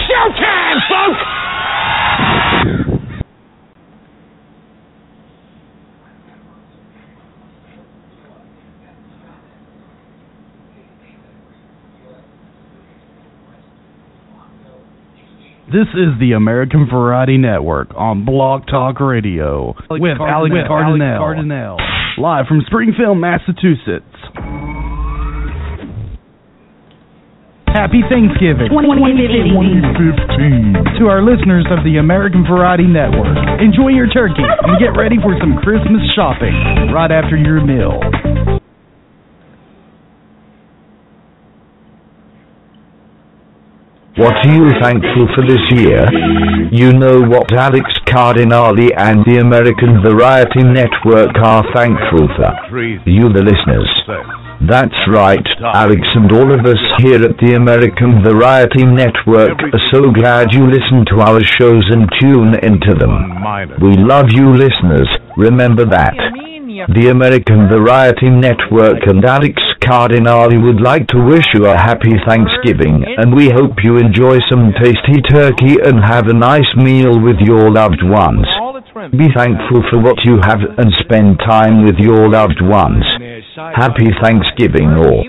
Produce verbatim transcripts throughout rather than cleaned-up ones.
showtime, folks! This is the American Variety Network on Blog Talk Radio Alex with Alex Cardinale, Cardinale, live from Springfield, Massachusetts. Happy Thanksgiving twenty fifteen. to our listeners of the American Variety Network. Enjoy your turkey and get ready for some Christmas shopping right after your meal. What are you thankful for this year? You know what Alex Cardinale and the American Variety Network are thankful for. You the listeners. That's right, Alex and all of us here at the American Variety Network are so glad you listen to our shows and tune into them. We love you listeners, remember that. The American Variety Network and Alex Cardinale would like to wish you a happy Thanksgiving, and we hope you enjoy some tasty turkey and have a nice meal with your loved ones. Be thankful for what you have and spend time with your loved ones. Happy Thanksgiving, all.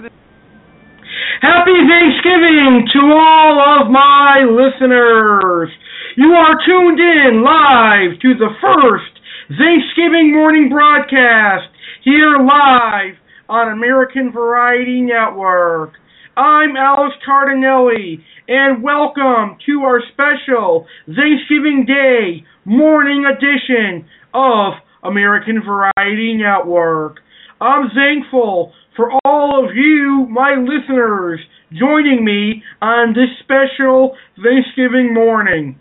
Happy Thanksgiving to all of my listeners. You are tuned in live to the first Thanksgiving morning broadcast here live on American Variety Network. I'm Alex Cardinale, and welcome to our special Thanksgiving Day morning edition of American Variety Network. I'm thankful for all of you, my listeners, joining me on this special Thanksgiving morning.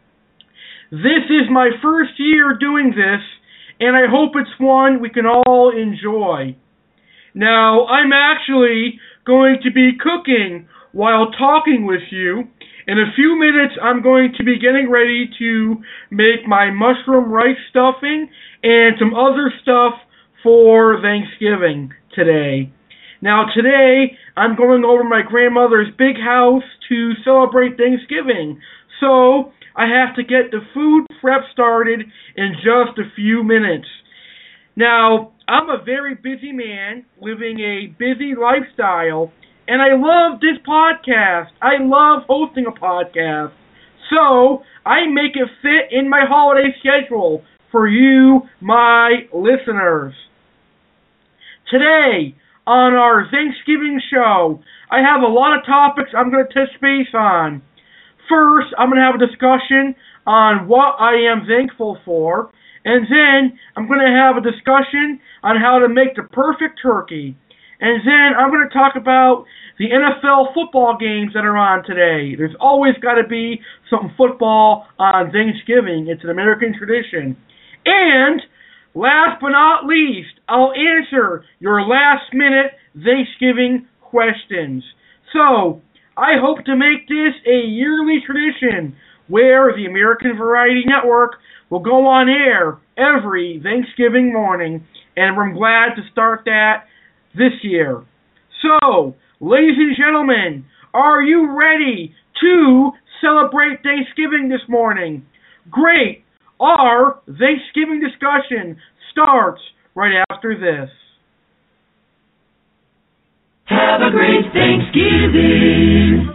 This is my first year doing this, and I hope it's one we can all enjoy. Now, I'm actually going to be cooking while talking with you. In a few minutes, I'm going to be getting ready to make my mushroom rice stuffing and some other stuff for Thanksgiving today. Now, today, I'm going over my grandmother's big house to celebrate Thanksgiving. So, I have to get the food prep started in just a few minutes. Now, I'm a very busy man living a busy lifestyle, and I love this podcast. I love hosting a podcast. So, I make it fit in my holiday schedule for you, my listeners. Today, on our Thanksgiving show, I have a lot of topics I'm going to touch base on. First, I'm going to have a discussion on what I am thankful for, and then I'm going to have a discussion on how to make the perfect turkey. And then I'm going to talk about the N F L football games that are on today. There's always got to be some football on Thanksgiving. It's an American tradition. And last but not least, I'll answer your last-minute Thanksgiving questions. So, I hope to make this a yearly tradition where the American Variety Network will go on air every Thanksgiving morning, and I'm glad to start that this year. So, ladies and gentlemen, are you ready to celebrate Thanksgiving this morning? Great! Our Thanksgiving discussion starts right after this. Have a great Thanksgiving.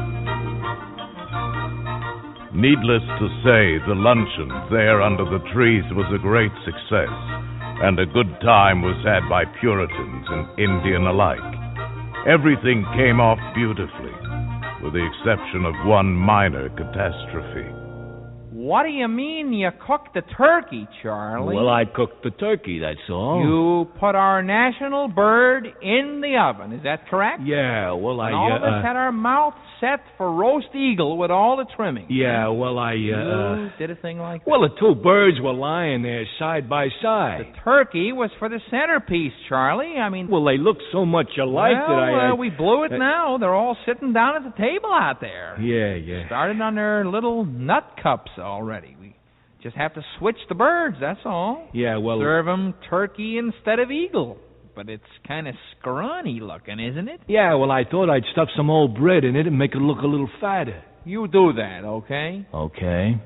Needless to say, the luncheon there under the trees was a great success, and a good time was had by Puritans and Indian alike. Everything came off beautifully, with the exception of one minor catastrophe. What do you mean you cooked the turkey, Charlie? Well, I cooked the turkey, that's all. You put our national bird in the oven, is that correct? Yeah, well, I... And all uh, of us uh, had our mouth set for roast eagle with all the trimmings. Yeah, well, I... Uh, you uh, did a thing like that? Well, the two birds were lying there side by side. The turkey was for the centerpiece, Charlie. I mean... Well, they look so much alike well, that I... I uh, we blew it uh, now. They're all sitting down at the table out there. Yeah, yeah. Started on their little nut cups already. We just have to switch the birds, that's all. Yeah, well... Serve them turkey instead of eagle. But it's kind of scrawny looking, isn't it? Yeah, well, I thought I'd stuff some old bread in it and make it look a little fatter. you do that, okay? Okay.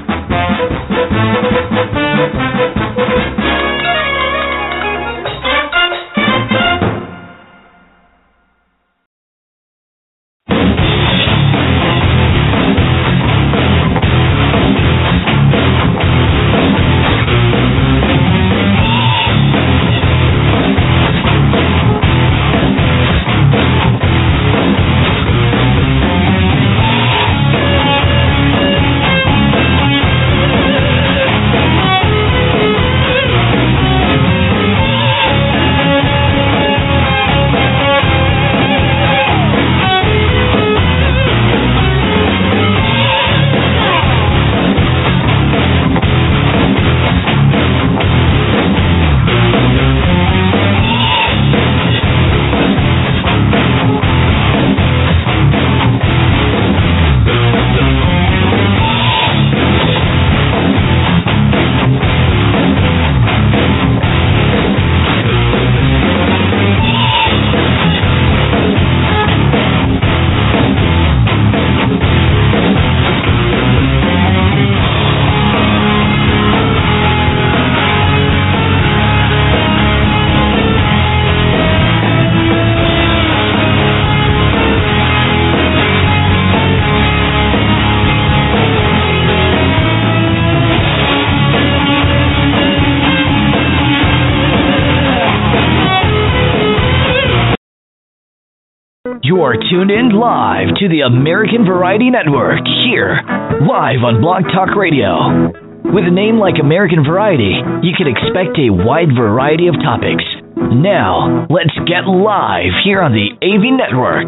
You are tuned in live to the American Variety Network, here, live on Blog Talk Radio. With a name like American Variety, you can expect a wide variety of topics. Now, let's get live here on the A V Network.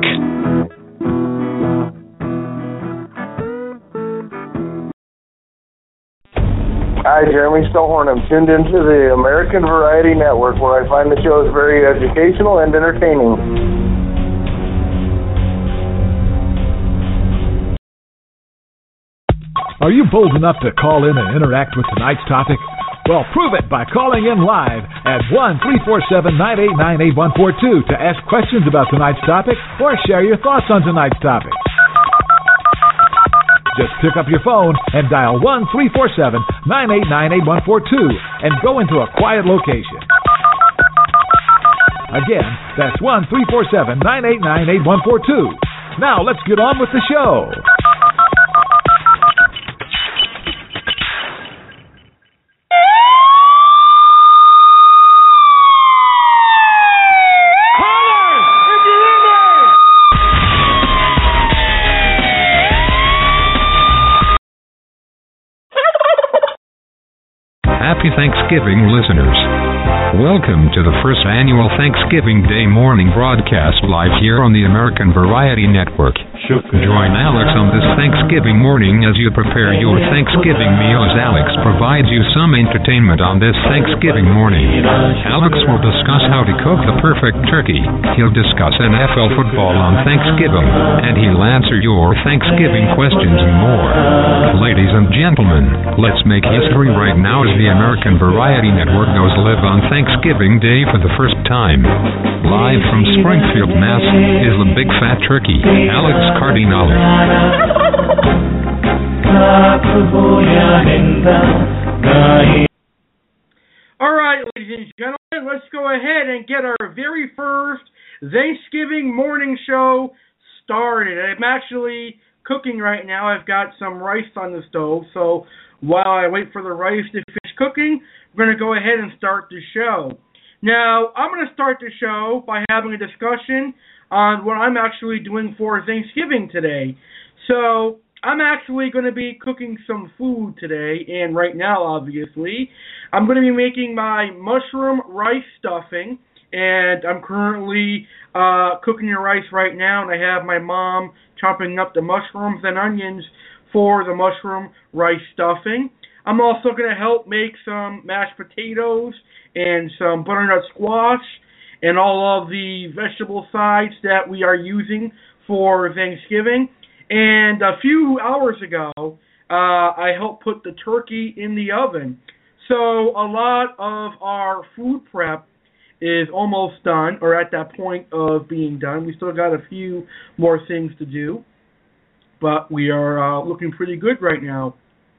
Hi, Jeremy Stillhorn. I'm tuned into the American Variety Network, where I find the shows very educational and entertaining. Are you bold enough to call in and interact with tonight's topic? Well, prove it by calling in live at one three four seven, nine eight nine, eight one four two to ask questions about tonight's topic or share your thoughts on tonight's topic. Just pick up your phone and dial one three four seven, nine eight nine, eight one four two and go into a quiet location. Again, that's one three four seven, nine eight nine, eight one four two. Now, let's get on with the show. Happy Thanksgiving, listeners. Welcome to the first annual Thanksgiving Day morning broadcast live here on the American Variety Network. Join Alex on this Thanksgiving morning as you prepare your Thanksgiving meal as Alex provides you some entertainment on this Thanksgiving morning. Alex will discuss how to cook the perfect turkey. He'll discuss N F L football on Thanksgiving, and he'll answer your Thanksgiving questions and more. Ladies and gentlemen, let's make history right now as the American Variety Network goes live on Thanksgiving Day for the first time. Live from Springfield, Mass. is the Big Fat Turkey, Alex Cardinale. All right, ladies and gentlemen, let's go ahead and get our very first Thanksgiving morning show started. I'm actually cooking right now. I've got some rice on the stove, so while I wait for the rice to finish cooking, we're going to go ahead and start the show. Now, I'm going to start the show by having a discussion on what I'm actually doing for Thanksgiving today. So, I'm actually going to be cooking some food today, and right now, obviously. I'm going to be making my mushroom rice stuffing, and I'm currently uh, cooking the rice right now, and I have my mom chopping up the mushrooms and onions for the mushroom rice stuffing. I'm also going to help make some mashed potatoes and some butternut squash and all of the vegetable sides that we are using for Thanksgiving. And a few hours ago, uh, I helped put the turkey in the oven. So a lot of our food prep is almost done, or at that point of being done. We still got a few more things to do. but we are uh, looking pretty good right now.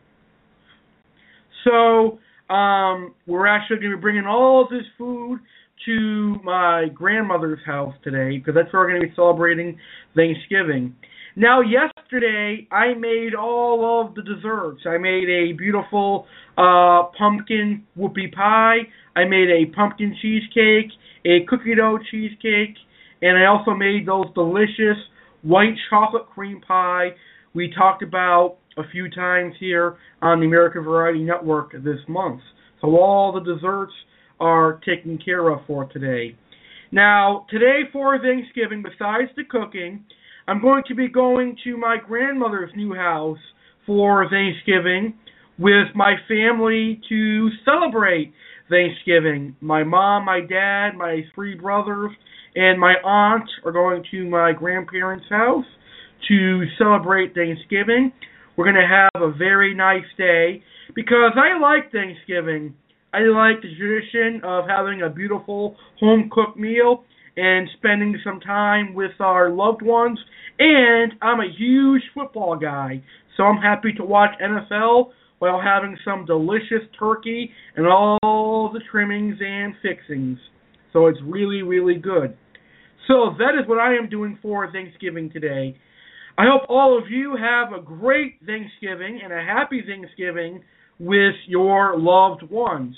So um, we're actually going to be bringing all of this food to my grandmother's house today, because that's where we're going to be celebrating Thanksgiving. Now, yesterday, I made all of the desserts. I made a beautiful uh, pumpkin whoopie pie. I made a pumpkin cheesecake, a cookie dough cheesecake, and I also made those delicious white chocolate cream pie we talked about a few times here on the American Variety Network this month. So all the desserts are taken care of for today. Now, today for Thanksgiving, besides the cooking, I'm going to be going to my grandmother's new house for Thanksgiving with my family to celebrate Thanksgiving. My mom, my dad, my three brothers, and my aunt are going to my grandparents' house to celebrate Thanksgiving. We're going to have a very nice day because I like Thanksgiving. I like the tradition of having a beautiful home-cooked meal and spending some time with our loved ones. And I'm a huge football guy, so I'm happy to watch N F L while having some delicious turkey and all the trimmings and fixings. So it's really, really good. So that is what I am doing for Thanksgiving today. I hope all of you have a great Thanksgiving and a happy Thanksgiving with your loved ones.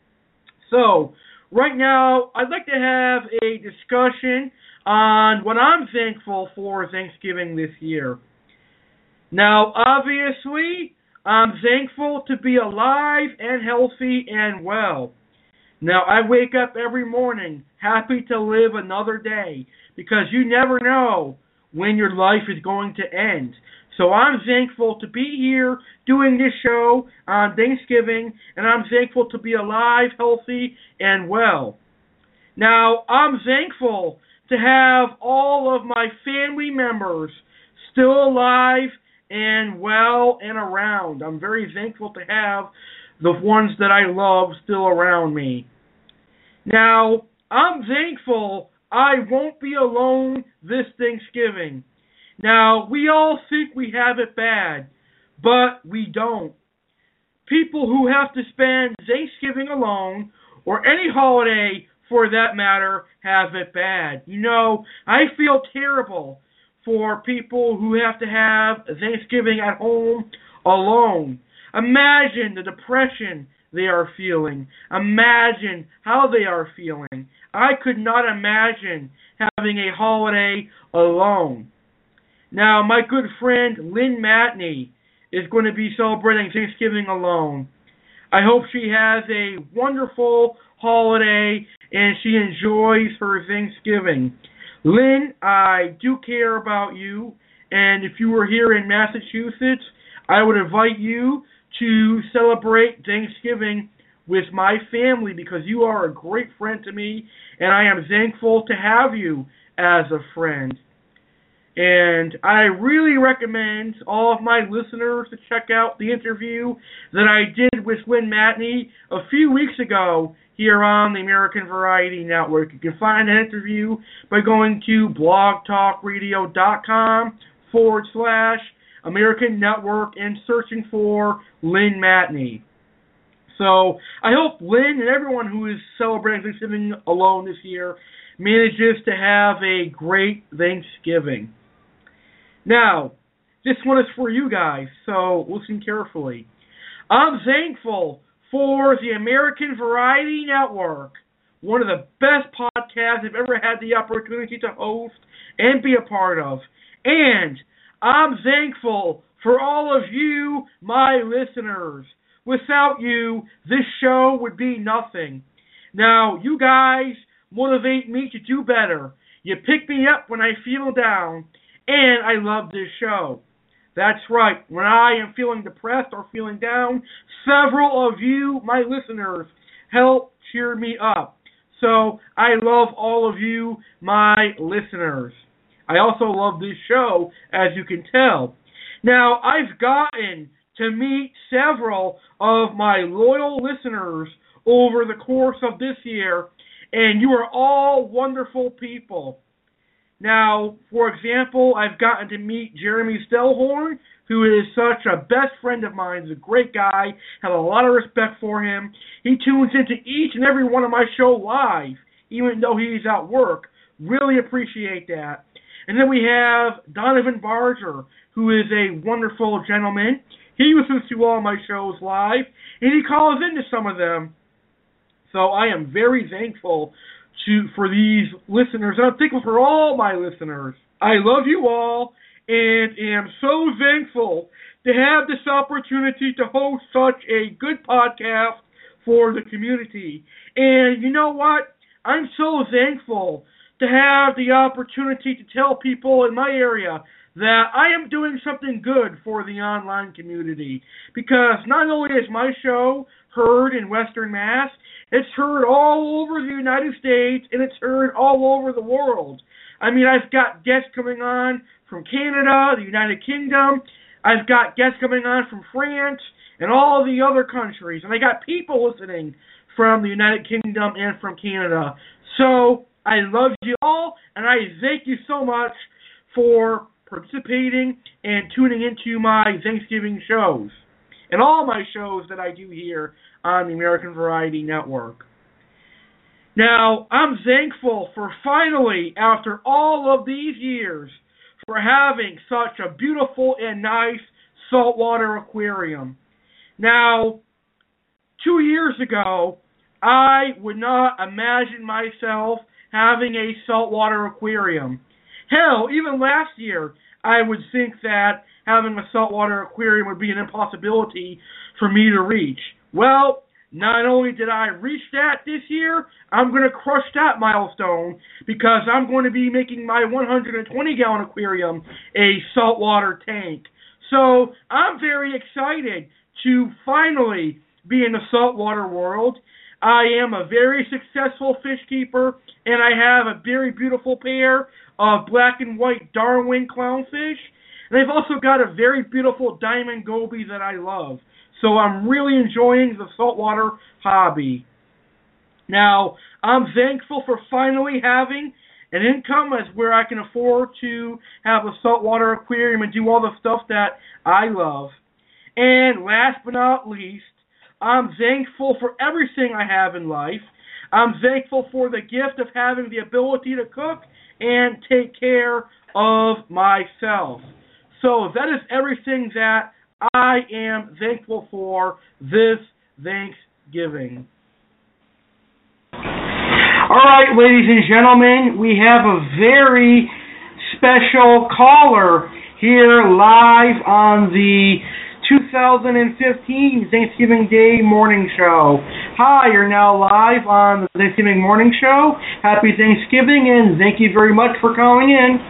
So, right now, I'd like to have a discussion on what I'm thankful for Thanksgiving this year. Now, obviously, I'm thankful to be alive and healthy and well. Now, I wake up every morning happy to live another day because you never know when your life is going to end. So I'm thankful to be here doing this show on Thanksgiving, and I'm thankful to be alive, healthy, and well. Now, I'm thankful to have all of my family members still alive and well and around. I'm very thankful to have the ones that I love still around me. Now, I'm thankful I won't be alone this Thanksgiving. Now, we all think we have it bad, but we don't. People who have to spend Thanksgiving alone, or any holiday for that matter, have it bad. You know, I feel terrible for people who have to have Thanksgiving at home alone. Imagine the depression they are feeling. Imagine how they are feeling. I could not imagine having a holiday alone. Now, my good friend Lynn Matney is going to be celebrating Thanksgiving alone. I hope she has a wonderful holiday and she enjoys her Thanksgiving. Lynn, I do care about you, and if you were here in Massachusetts, I would invite you to celebrate Thanksgiving with my family because you are a great friend to me, and I am thankful to have you as a friend. And I really recommend all of my listeners to check out the interview that I did with Lynn Matney a few weeks ago here on the American Variety Network. You can find that interview by going to blogtalkradio.com forward slash American Network and searching for Lynn Matney. So I hope Lynn and everyone who is celebrating Thanksgiving alone this year manages to have a great Thanksgiving. Now, this one is for you guys, so listen carefully. I'm thankful for the American Variety Network, one of the best podcasts I've ever had the opportunity to host and be a part of. And I'm thankful for all of you, my listeners. Without you, this show would be nothing. Now, you guys motivate me to do better. You pick me up when I feel down. And I love this show. That's right. When I am feeling depressed or feeling down, several of you, my listeners, help cheer me up. So I love all of you, my listeners. I also love this show, as you can tell. Now, I've gotten to meet several of my loyal listeners over the course of this year, and you are all wonderful people. Now, for example, I've gotten to meet Jeremy Stellhorn, who is such a best friend of mine. He's a great guy. Have a lot of respect for him. He tunes into each and every one of my show live, even though he's at work. Really appreciate that. And then we have Donovan Barger, who is a wonderful gentleman. He listens to all my shows live, and he calls into some of them. So I am very thankful to for these listeners, and I'm thankful for all my listeners. I love you all, and am so thankful to have this opportunity to host such a good podcast for the community. And you know what? I'm so thankful to have the opportunity to tell people in my area that I am doing something good for the online community. Because not only is my show heard in Western Mass, it's heard all over the United States, and it's heard all over the world. I mean, I've got guests coming on from Canada, the United Kingdom. I've got guests coming on from France and all the other countries. And I got people listening from the United Kingdom and from Canada. So I love you all, and I thank you so much for participating and tuning into my Thanksgiving shows and all my shows that I do here on the American Variety Network. Now, I'm thankful for finally, after all of these years, for having such a beautiful and nice saltwater aquarium. Now, two years ago, I would not imagine myself having a saltwater aquarium. Hell, even last year, I would think that having a saltwater aquarium would be an impossibility for me to reach. Well, not only did I reach that this year, I'm going to crush that milestone because I'm going to be making my one hundred twenty gallon aquarium a saltwater tank. So I'm very excited to finally be in the saltwater world. I am a very successful fish keeper, and I have a very beautiful pair of black and white Darwin clownfish. And I've also got a very beautiful diamond goby that I love. So I'm really enjoying the saltwater hobby. Now, I'm thankful for finally having an income as where I can afford to have a saltwater aquarium and do all the stuff that I love. And last but not least, I'm thankful for everything I have in life. I'm thankful for the gift of having the ability to cook and take care of myself. So that is everything that I am thankful for this Thanksgiving. All right, ladies and gentlemen, we have a very special caller here live on the two thousand fifteen Thanksgiving Day Morning Show. Hi, you're now live on the Thanksgiving Morning Show. Happy Thanksgiving, and thank you very much for calling in.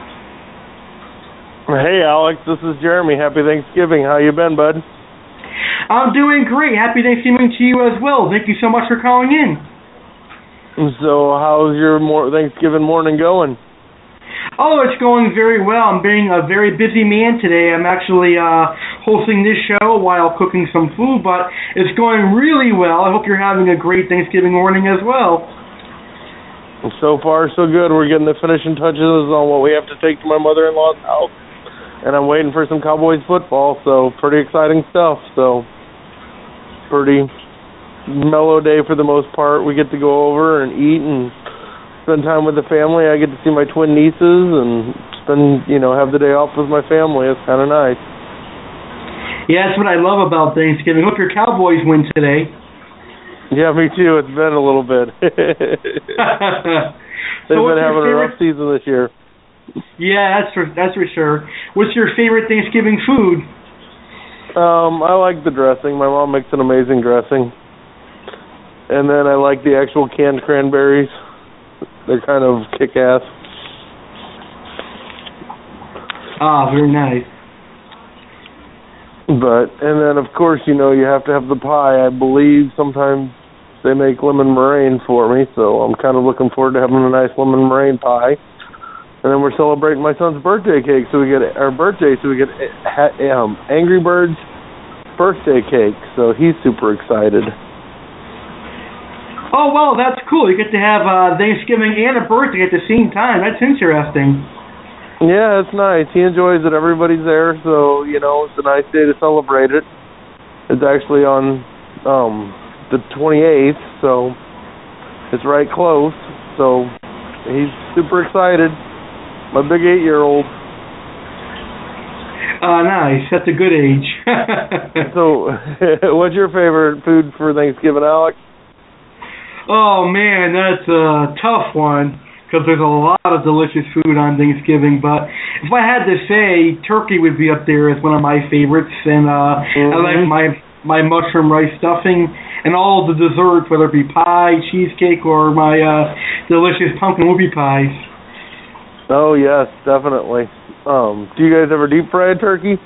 Hey, Alex, this is Jeremy. Happy Thanksgiving. How you been, bud? I'm doing great. Happy Thanksgiving to you as well. Thank you so much for calling in. So, how's your mor- Thanksgiving morning going? Oh, it's going very well. I'm being a very busy man today. I'm actually uh, hosting this show while cooking some food, but it's going really well. I hope you're having a great Thanksgiving morning as well. So far, so good. We're getting the finishing touches on what we have to take to my mother-in-law's house. And I'm waiting for some Cowboys football, so pretty exciting stuff. So, pretty mellow day for the most part. We get to go over and eat and spend time with the family. I get to see my twin nieces and spend, you know, have the day off with my family. It's kind of nice. Yeah, that's what I love about Thanksgiving. Hope your Cowboys win today. Yeah, me too. It's been a little bit. They've so been having a rough season this year. Yeah, that's for that's for sure. What's your favorite Thanksgiving food? Um, I like the dressing. My mom makes an amazing dressing. And then I like the actual canned cranberries. They're kind of kick-ass. Ah, very nice. But, and then of course, you know, you have to have the pie. I believe sometimes they make lemon meringue for me, so I'm kind of looking forward to having a nice lemon meringue pie. And then we're celebrating my son's birthday cake, so we get our birthday, so we get um, Angry Birds birthday cake. So he's super excited. Oh, well, that's cool. You get to have uh, Thanksgiving and a birthday at the same time. That's interesting. Yeah, it's nice. He enjoys it. Everybody's there, so, you know, it's a nice day to celebrate it. It's actually on um, the twenty-eighth, so it's right close. So he's super excited. My big eight-year-old. Uh, nice. That's a good age. So what's your favorite food for Thanksgiving, Alex? Oh, man, that's a tough one, because there's a lot of delicious food on Thanksgiving, but if I had to say, turkey would be up there as one of my favorites, and uh, mm-hmm. I like my my mushroom rice stuffing, and all the desserts, whether it be pie, cheesecake, or my uh, delicious pumpkin whoopie pies. Oh, yes, definitely. Um, do you guys ever deep fry a turkey?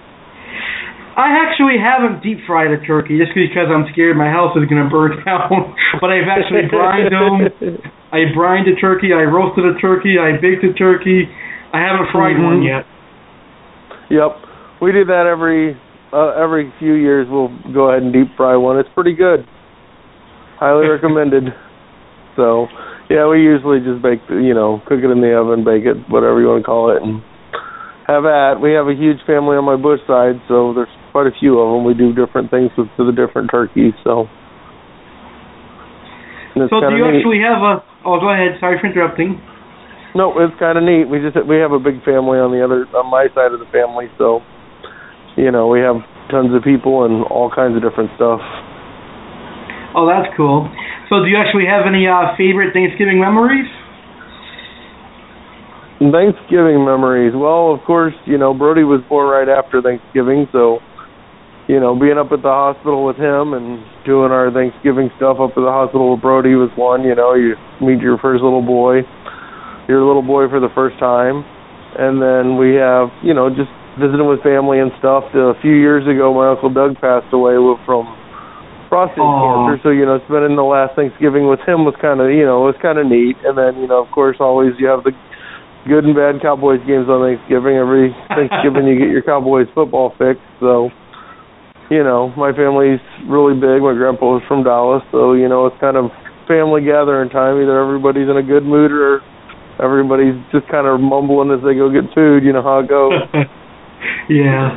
I actually haven't deep fried a turkey just because I'm scared my house is going to burn down. But I've actually brined them. I brined a turkey. I roasted a turkey. I baked a turkey. I haven't fried mm-hmm. one yet. Yep, we do that every uh, every few years. We'll go ahead and deep fry one. It's pretty good. Highly recommended. So, yeah, we usually just bake, the, you know, cook it in the oven, bake it, whatever you want to call it, and have at. We have a huge family on my Bush side, so there's quite a few of them. We do different things with to the different turkeys, so. So do you neat. actually have a? Oh, go ahead. Sorry for interrupting. No, it's kind of neat. We just we have a big family on the other on my side of the family, so you know we have tons of people and all kinds of different stuff. Oh, that's cool. So do you actually have any uh, favorite Thanksgiving memories? Thanksgiving memories. Well, of course, you know Brody was born right after Thanksgiving, so. You know, being up at the hospital with him and doing our Thanksgiving stuff up at the hospital with Brody was one. You know, you meet your first little boy, your little boy for the first time. And then we have, you know, just visiting with family and stuff. A few years ago, my Uncle Doug passed away from prostate Aww. cancer. So, you know, spending the last Thanksgiving with him was kind of, you know, it was kind of neat. And then, you know, of course, always you have the good and bad Cowboys games on Thanksgiving. Every Thanksgiving you get your Cowboys football fix. So. You know, my family's really big. My grandpa was from Dallas, so, you know, it's kind of family gathering time. Either everybody's in a good mood or everybody's just kind of mumbling as they go get food. You know how it goes. Yeah.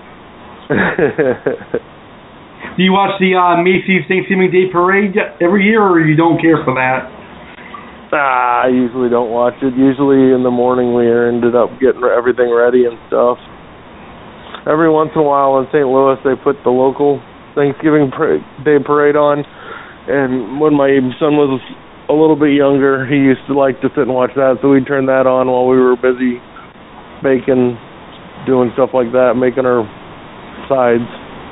Do you watch the uh, Macy's Thanksgiving Day Parade every year, or you don't care for that? Ah, I usually don't watch it. Usually in the morning we ended up getting everything ready and stuff. Every once in a while in Saint Louis, they put the local Thanksgiving Day Parade on. And when my son was a little bit younger, he used to like to sit and watch that. So we'd turn that on while we were busy baking, doing stuff like that, making our sides.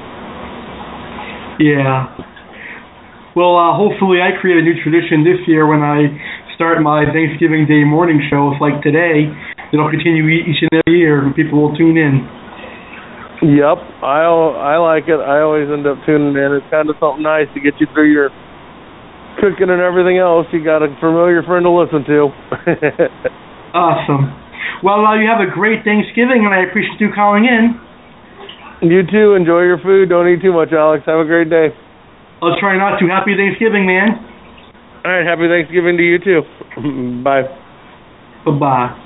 Yeah. Well, uh, hopefully I create a new tradition this year when I start my Thanksgiving Day morning shows like today. It'll continue each and every year, and people will tune in. Yep, I I like it. I always end up tuning in. It's kind of something nice to get you through your cooking and everything else. You got a familiar friend to listen to. Awesome. Well, uh, you have a great Thanksgiving, and I appreciate you calling in. You too. Enjoy your food. Don't eat too much, Alex. Have a great day. I'll try not to. Happy Thanksgiving, man. All right, happy Thanksgiving to you too. Bye. Bye-bye.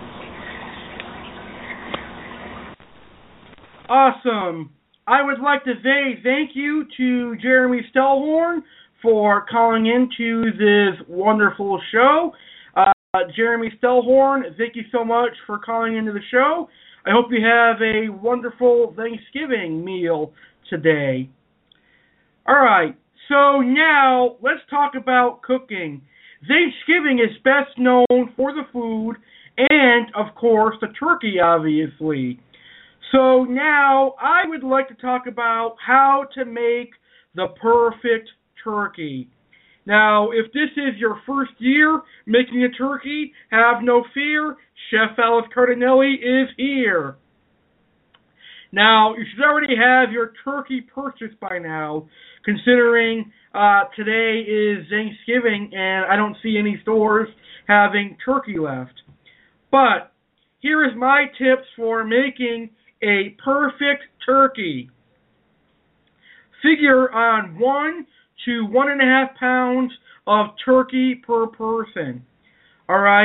Awesome. I would like to say thank you to Jeremy Stellhorn for calling into this wonderful show. Uh, Jeremy Stellhorn, thank you so much for calling into the show. I hope you have a wonderful Thanksgiving meal today. All right, so now let's talk about cooking. Thanksgiving is best known for the food and, of course, the turkey, obviously. So now I would like to talk about how to make the perfect turkey. Now, if this is your first year making a turkey, have no fear. Chef Alex Cardinelli is here. Now, you should already have your turkey purchased by now, considering uh, today is Thanksgiving and I don't see any stores having turkey left. But here is my tips for making a perfect turkey. Figure on one to one and a half pounds of turkey per person. All right.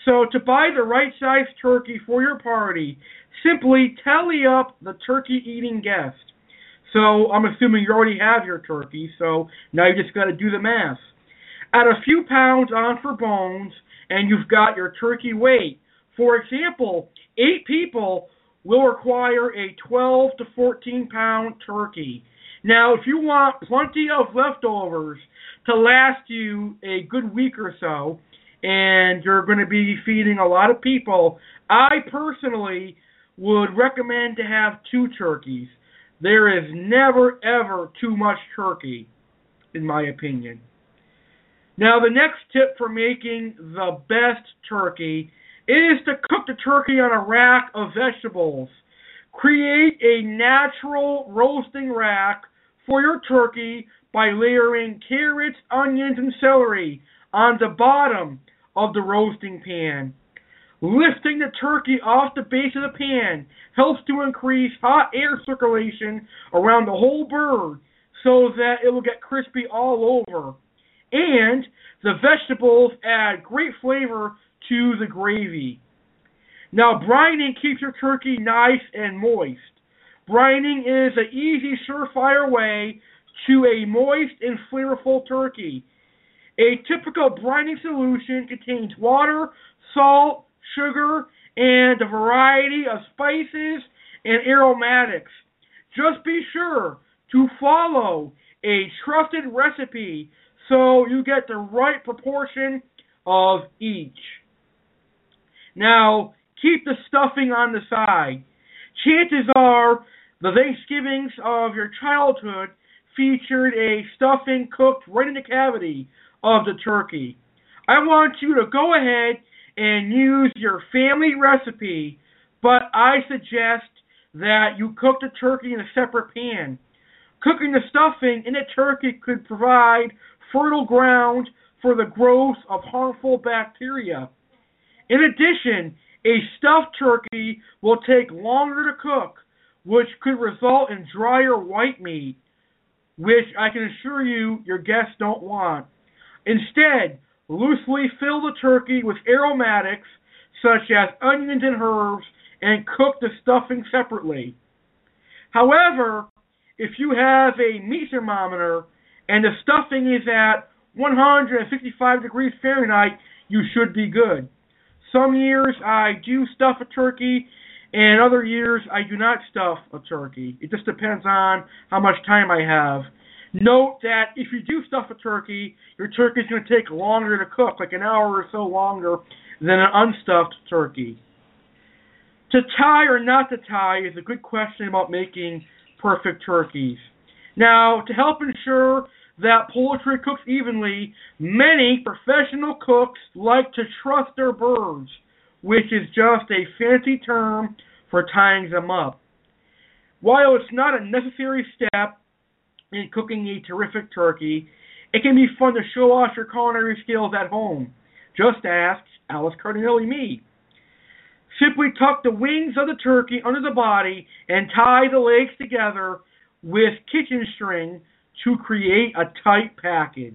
So to buy the right size turkey for your party, simply tally up the turkey-eating guest. So I'm assuming you already have your turkey, so now you just got to do the math. Add a few pounds on for bones, and you've got your turkey weight. For example, eight people will require a twelve to fourteen pound turkey. Now, if you want plenty of leftovers to last you a good week or so, and you're going to be feeding a lot of people, I personally would recommend to have two turkeys. There is never, ever too much turkey, in my opinion. Now, the next tip for making the best turkey is to cook the turkey on a rack of vegetables. Create a natural roasting rack for your turkey by layering carrots, onions, and celery on the bottom of the roasting pan. Lifting the turkey off the base of the pan helps to increase hot air circulation around the whole bird so that it will get crispy all over. And the vegetables add great flavor to the gravy. Now, brining keeps your turkey nice and moist. Brining is an easy, surefire way to a moist and flavorful turkey. A typical brining solution contains water, salt, sugar, and a variety of spices and aromatics. Just be sure to follow a trusted recipe so you get the right proportion of each. Now, keep the stuffing on the side. Chances are the Thanksgivings of your childhood featured a stuffing cooked right in the cavity of the turkey. I want you to go ahead and use your family recipe, but I suggest that you cook the turkey in a separate pan. Cooking the stuffing in the turkey could provide fertile ground for the growth of harmful bacteria. In addition, a stuffed turkey will take longer to cook, which could result in drier white meat, which I can assure you your guests don't want. Instead, loosely fill the turkey with aromatics such as onions and herbs and cook the stuffing separately. However, if you have a meat thermometer and the stuffing is at one hundred sixty-five degrees Fahrenheit, you should be good. Some years I do stuff a turkey, and other years I do not stuff a turkey. It just depends on how much time I have. Note that if you do stuff a turkey, your turkey is going to take longer to cook, like an hour or so longer than an unstuffed turkey. To tie or not to tie is a good question about making perfect turkeys. Now, to help ensure that poultry cooks evenly, many professional cooks like to trust their birds, which is just a fancy term for tying them up. While it's not a necessary step in cooking a terrific turkey, it can be fun to show off your culinary skills at home. Just ask Alice Cardinelli me. Simply tuck the wings of the turkey under the body and tie the legs together with kitchen string to create a tight package.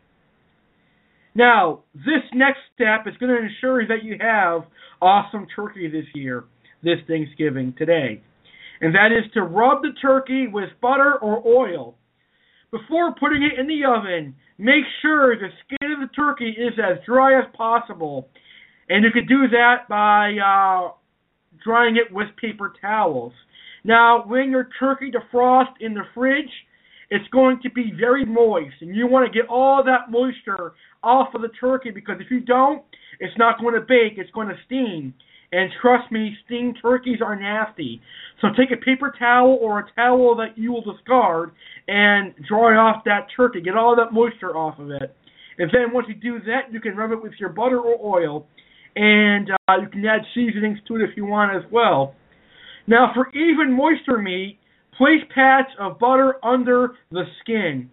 Now, this next step is going to ensure that you have awesome turkey this year, this Thanksgiving, today. And that is to rub the turkey with butter or oil. Before putting it in the oven, make sure the skin of the turkey is as dry as possible. And you can do that by uh, drying it with paper towels. Now, when your turkey defrosts in the fridge, it's going to be very moist, and you want to get all that moisture off of the turkey, because if you don't, it's not going to bake, it's going to steam. And trust me, steamed turkeys are nasty. So take a paper towel or a towel that you will discard and dry off that turkey. Get all that moisture off of it. And then once you do that, you can rub it with your butter or oil, and uh, you can add seasonings to it if you want as well. Now, for even moister meat, place pats of butter under the skin.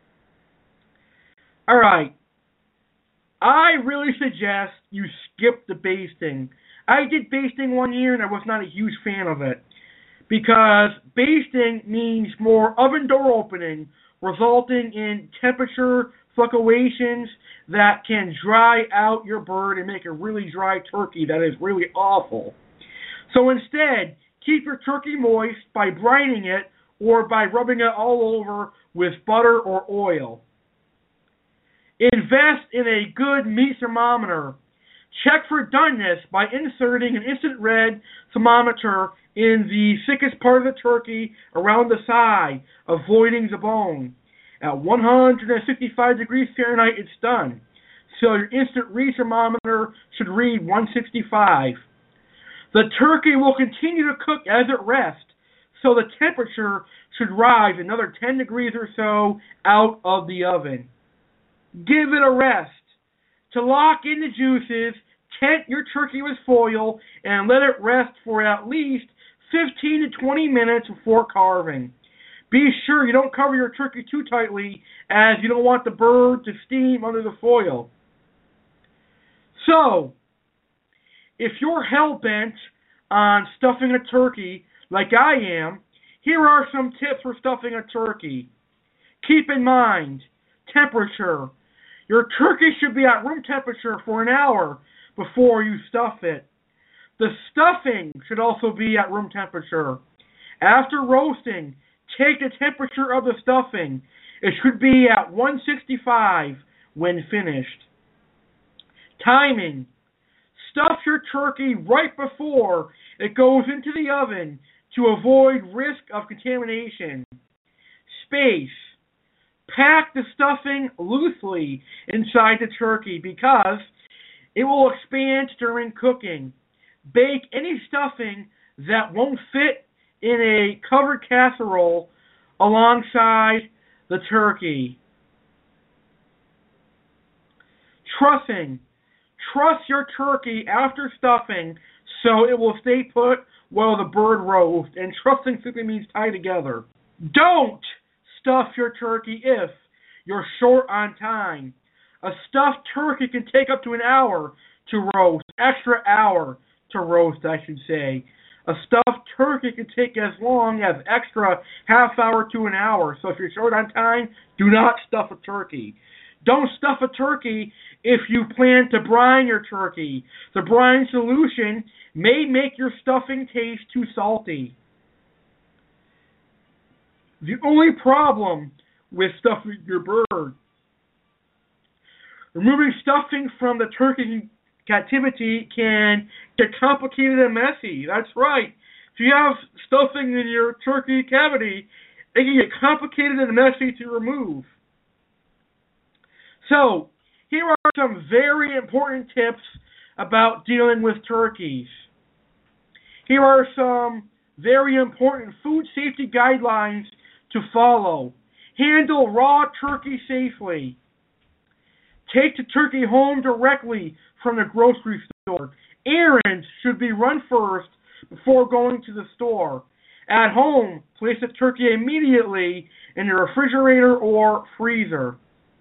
All right. I really suggest you skip the basting. I did basting one year, and I was not a huge fan of it, because basting means more oven door opening, resulting in temperature fluctuations that can dry out your bird and make a really dry turkey that is really awful. So instead, keep your turkey moist by brining it or by rubbing it all over with butter or oil. Invest in a good meat thermometer. Check for doneness by inserting an instant red thermometer in the thickest part of the turkey around the side, avoiding the bone. At one hundred sixty-five degrees Fahrenheit, it's done. So your instant read thermometer should read one sixty-five. The turkey will continue to cook as it rests, so the temperature should rise another ten degrees or so out of the oven. Give it a rest. To lock in the juices, tent your turkey with foil and let it rest for at least fifteen to twenty minutes before carving. Be sure you don't cover your turkey too tightly, as you don't want the bird to steam under the foil. So, if you're hell-bent on stuffing a turkey, like I am, here are some tips for stuffing a turkey. Keep in mind, temperature. Your turkey should be at room temperature for an hour before you stuff it. The stuffing should also be at room temperature. After roasting, take the temperature of the stuffing. It should be at one sixty-five when finished. Timing. Stuff your turkey right before it goes into the oven to avoid risk of contamination. Space. Pack the stuffing loosely inside the turkey because it will expand during cooking. Bake any stuffing that won't fit in a covered casserole alongside the turkey. Trussing. Truss your turkey after stuffing so it will stay put while the bird roasts, and trussing simply means tie together. Don't stuff your turkey if you're short on time. A stuffed turkey can take up to an hour to roast, extra hour to roast, I should say. A stuffed turkey can take as long as extra half hour to an hour. So if you're short on time, do not stuff a turkey. Don't stuff a turkey if you plan to brine your turkey. The brine solution may make your stuffing taste too salty. The only problem with stuffing your bird, removing stuffing from the turkey captivity can get complicated and messy. That's right. If you have stuffing in your turkey cavity, it can get complicated and messy to remove. So, here are some very important tips about dealing with turkeys. Here are some very important food safety guidelines to follow. Handle raw turkey safely. Take the turkey home directly from the grocery store. Errands should be run first before going to the store. At home, place the turkey immediately in the refrigerator or freezer.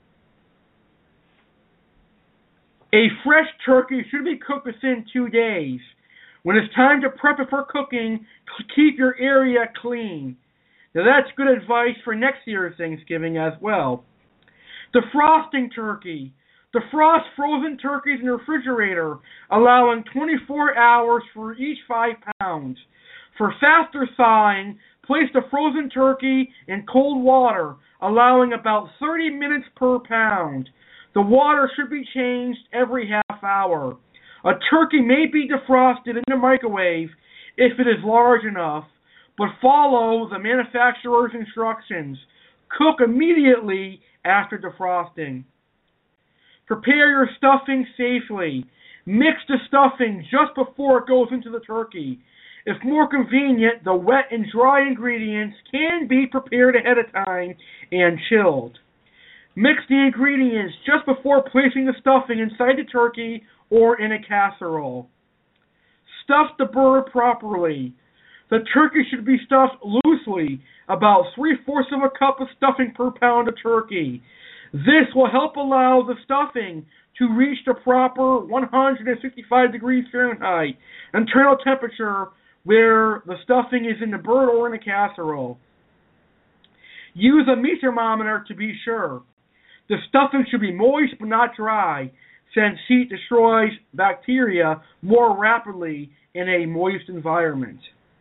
A fresh turkey should be cooked within two days. When it's time to prep it for cooking, keep your area clean. Now that's good advice for next year's Thanksgiving as well. Defrosting turkey. Defrost frozen turkeys in the refrigerator, allowing twenty-four hours for each five pounds. For faster thawing, place the frozen turkey in cold water, allowing about thirty minutes per pound. The water should be changed every half hour. A turkey may be defrosted in the microwave if it is large enough, but follow the manufacturer's instructions. Cook immediately after defrosting. Prepare your stuffing safely. Mix the stuffing just before it goes into the turkey. If more convenient, the wet and dry ingredients can be prepared ahead of time and chilled. Mix the ingredients just before placing the stuffing inside the turkey or in a casserole. Stuff the bird properly. The turkey should be stuffed loosely, about three-fourths of a cup of stuffing per pound of turkey. This will help allow the stuffing to reach the proper one hundred sixty-five degrees Fahrenheit internal temperature where the stuffing is in the bird or in a casserole. Use a meat thermometer to be sure. The stuffing should be moist but not dry, since heat destroys bacteria more rapidly in a moist environment.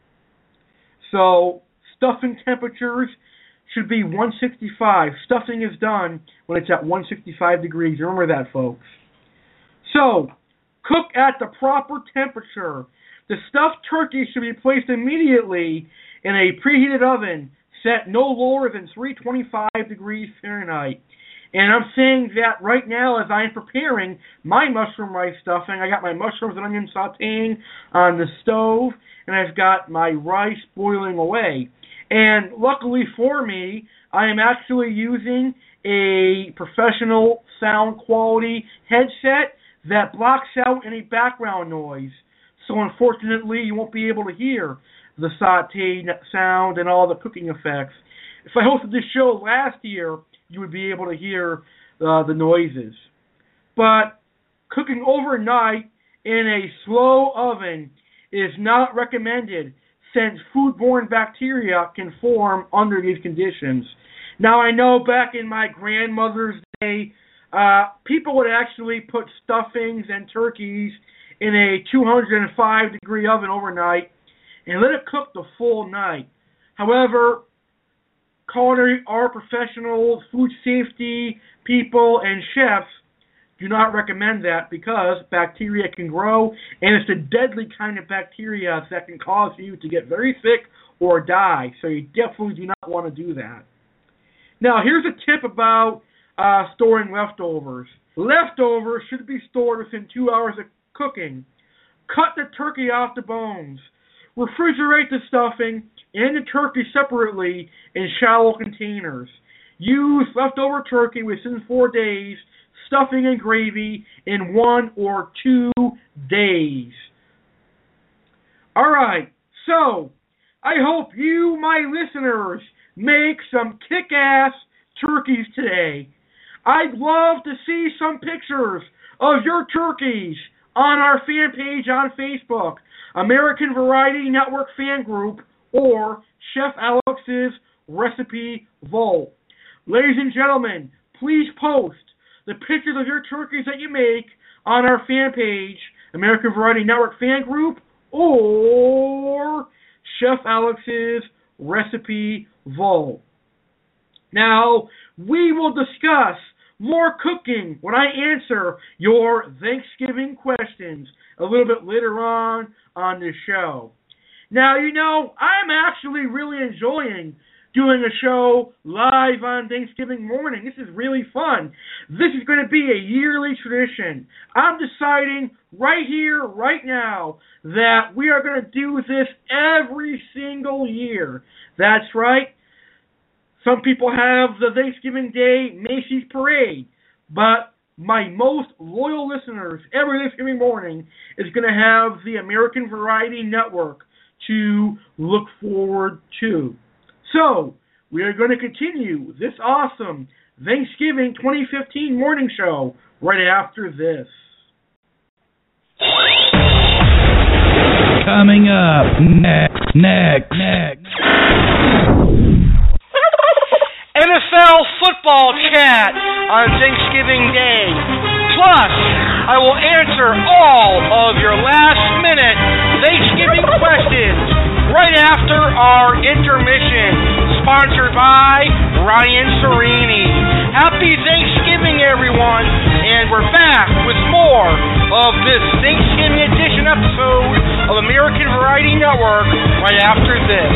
So, stuffing temperatures should be one sixty-five. Stuffing is done when it's at one sixty-five degrees. Remember that, folks. So, cook at the proper temperature. The stuffed turkey should be placed immediately in a preheated oven set no lower than three twenty-five degrees Fahrenheit. And I'm saying that right now as I am preparing my mushroom rice stuffing. I got my mushrooms and onions sauteing on the stove, and I've got my rice boiling away. And luckily for me, I am actually using a professional sound quality headset that blocks out any background noise. So unfortunately, you won't be able to hear the sauteed sound and all the cooking effects. If I hosted this show last year, you would be able to hear uh, the noises. But cooking overnight in a slow oven is not recommended, since foodborne bacteria can form under these conditions. Now, I know back in my grandmother's day, uh, people would actually put stuffings and turkeys in a two hundred five degree oven overnight and let it cook the full night. However, culinary art professionals, food safety people, and chefs do not recommend that because bacteria can grow, and it's a deadly kind of bacteria that can cause you to get very sick or die. So you definitely do not want to do that. Now, here's a tip about uh, storing leftovers. Leftovers should be stored within two hours of cooking. Cut the turkey off the bones. Refrigerate the stuffing and the turkey separately in shallow containers. Use leftover turkey within four days, stuffing and gravy in one or two days. All right, so I hope you, my listeners, make some kick-ass turkeys today. I'd love to see some pictures of your turkeys on our fan page on Facebook, American Variety Network Fan Group, or Chef Alex's Recipe Vault. Ladies and gentlemen, please post the pictures of your turkeys that you make on our fan page, American Variety Network Fan Group, or Chef Alex's Recipe Vault. Now, we will discuss more cooking when I answer your Thanksgiving questions a little bit later on on the show. Now, you know, I'm actually really enjoying doing a show live on Thanksgiving morning. This is really fun. This is going to be a yearly tradition. I'm deciding right here, right now, that we are going to do this every single year. That's right. Some people have the Thanksgiving Day Macy's Parade, but my most loyal listeners every Thanksgiving morning is going to have the American Variety Network to look forward to. So, we are going to continue this awesome Thanksgiving twenty fifteen morning show right after this. Coming up next, next, next. N F L football chat on Thanksgiving Day. Plus, I will answer all of your last-minute Thanksgiving questions right after our intermission, sponsored by Ryan Serini. Happy Thanksgiving, everyone, and we're back with more of this Thanksgiving edition episode of American Variety Network right after this.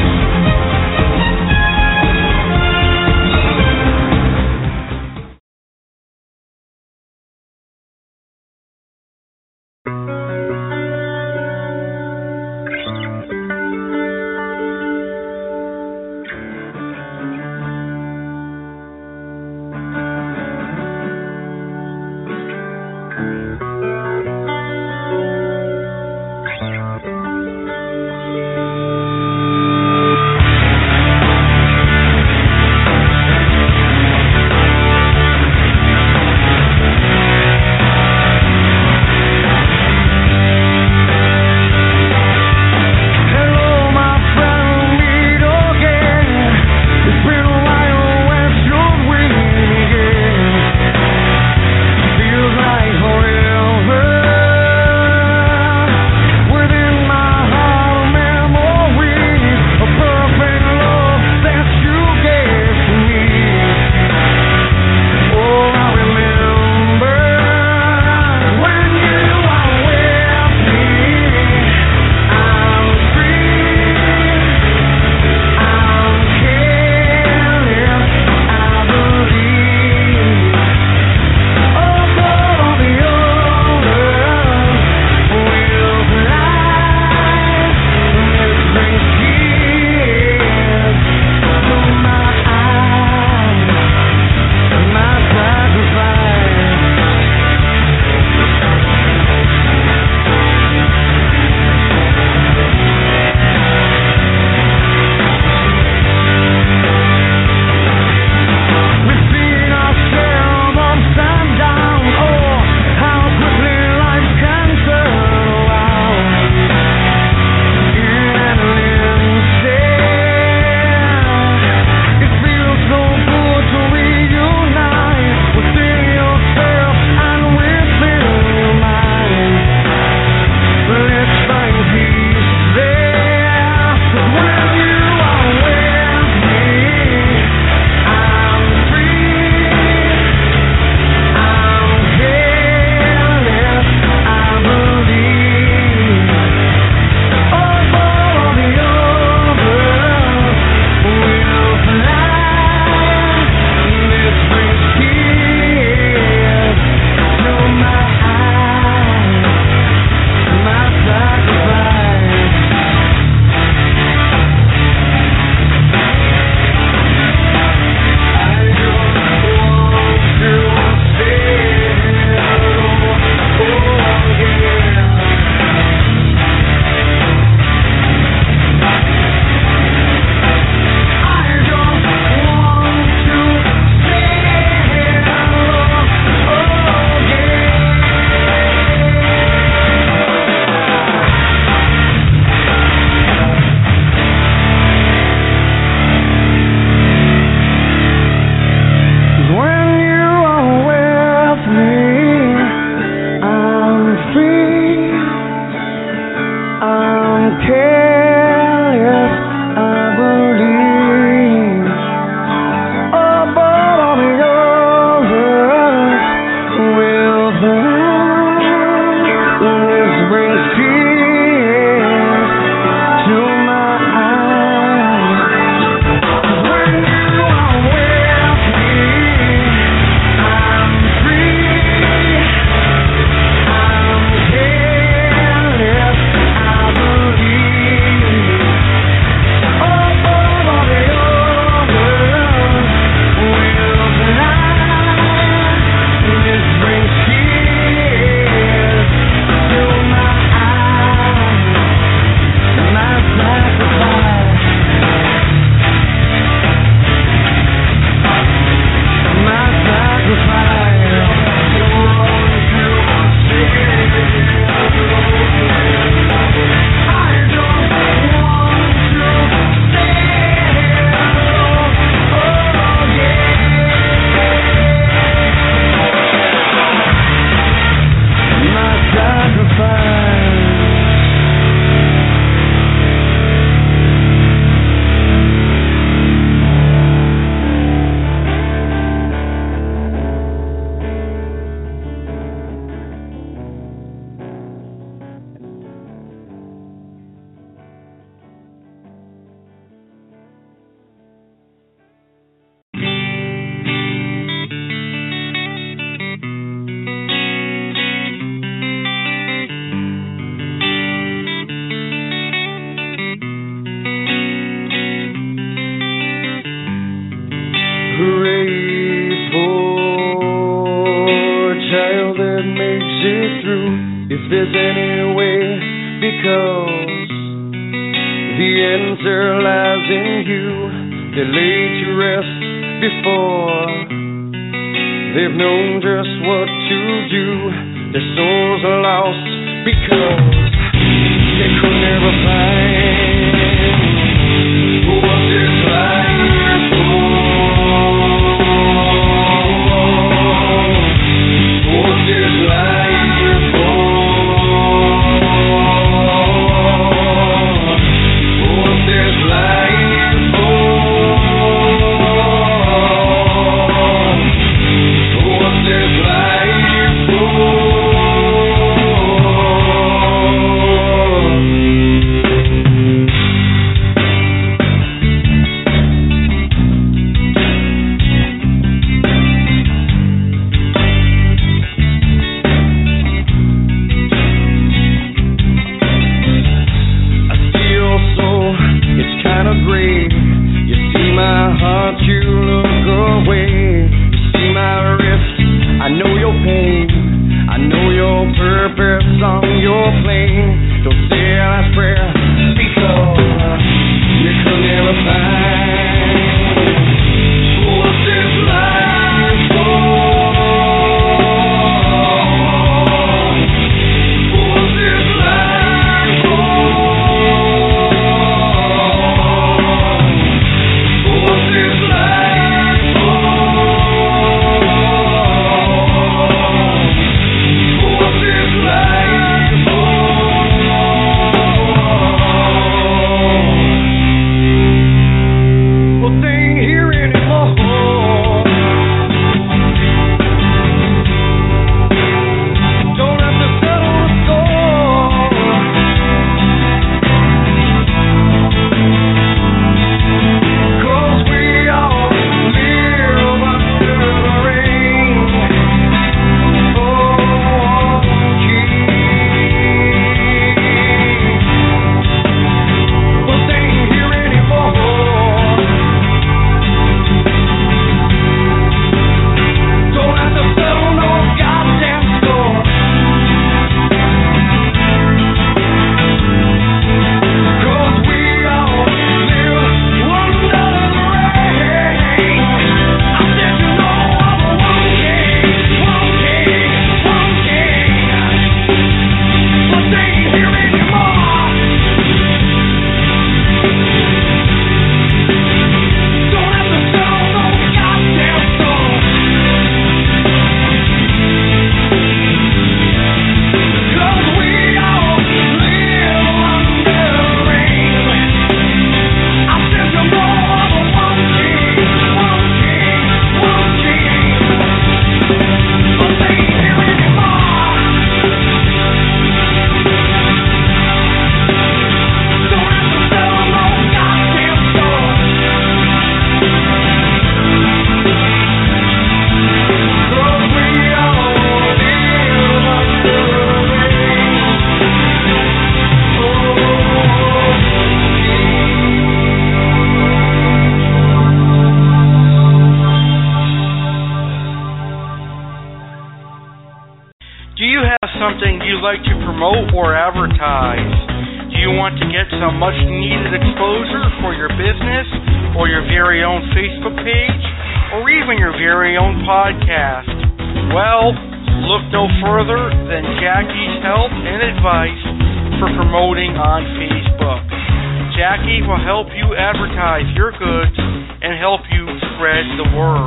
this anyway, because the answer lies in you. They laid to rest before they've known just what to do. Their souls are lost because they could never find what this life for. What this life for. What this life for. What this life for. Or advertise? Do you want to get some much needed exposure for your business or your very own Facebook page or even your very own podcast? Well, look no further than Jackie's help and advice for promoting on Facebook. Jackie will help you advertise your goods and help you spread the word.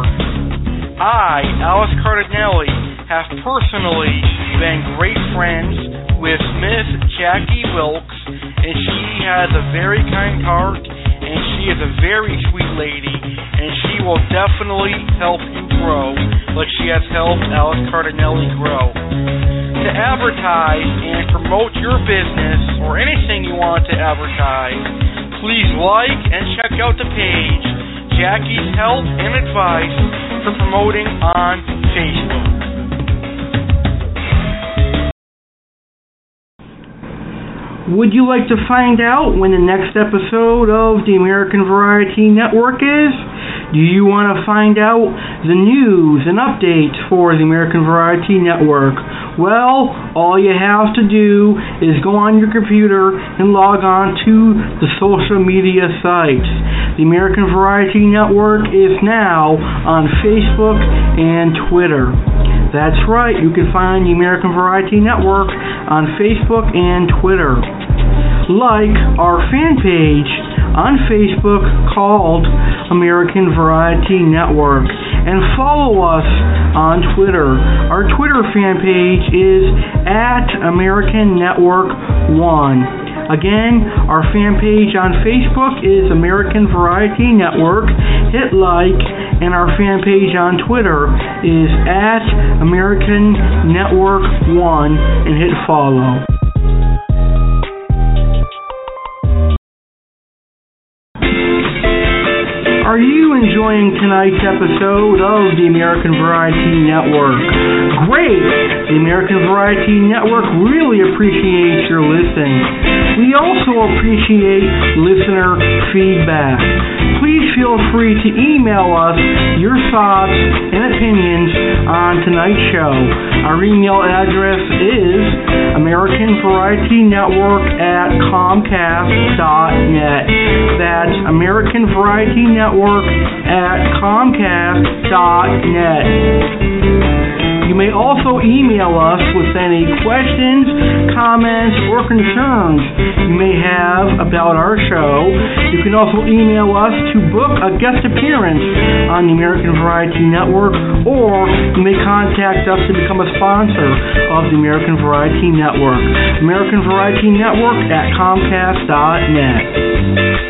I, Alice Cardinelli, have personally been great friends with Miss Jackie Wilkes, and she has a very kind heart, and she is a very sweet lady, and she will definitely help you grow like she has helped Alice Cardinelli grow. To advertise and promote your business or anything you want to advertise, please like and check out the page Jackie's Help and Advice for promoting on Facebook. Would you like to find out when the next episode of the American Variety Network is? Do you want to find out the news and updates for the American Variety Network? Well, all you have to do is go on your computer and log on to the social media sites. The American Variety Network is now on Facebook and Twitter. That's right, you can find the American Variety Network on Facebook and Twitter. Like our fan page on Facebook called American Variety Network, and follow us on Twitter. Our Twitter fan page is at American Network one. Again, our fan page on Facebook is American Variety Network. Hit like, and our fan page on Twitter is at American Network one, and hit follow. Are you enjoying tonight's episode of the American Variety Network? Great! The American Variety Network really appreciates your listening. We also appreciate listener feedback. Please feel free to email us your thoughts and opinions on tonight's show. Our email address is American Variety Network at Comcast dot net. That's American Variety Network at Comcast dot net. You may also email us with any questions, comments, or concerns you may have about our show. You can also email us to book a guest appearance on the American Variety Network, or you may contact us to become a sponsor of the American Variety Network. American Variety Network at Comcast dot net.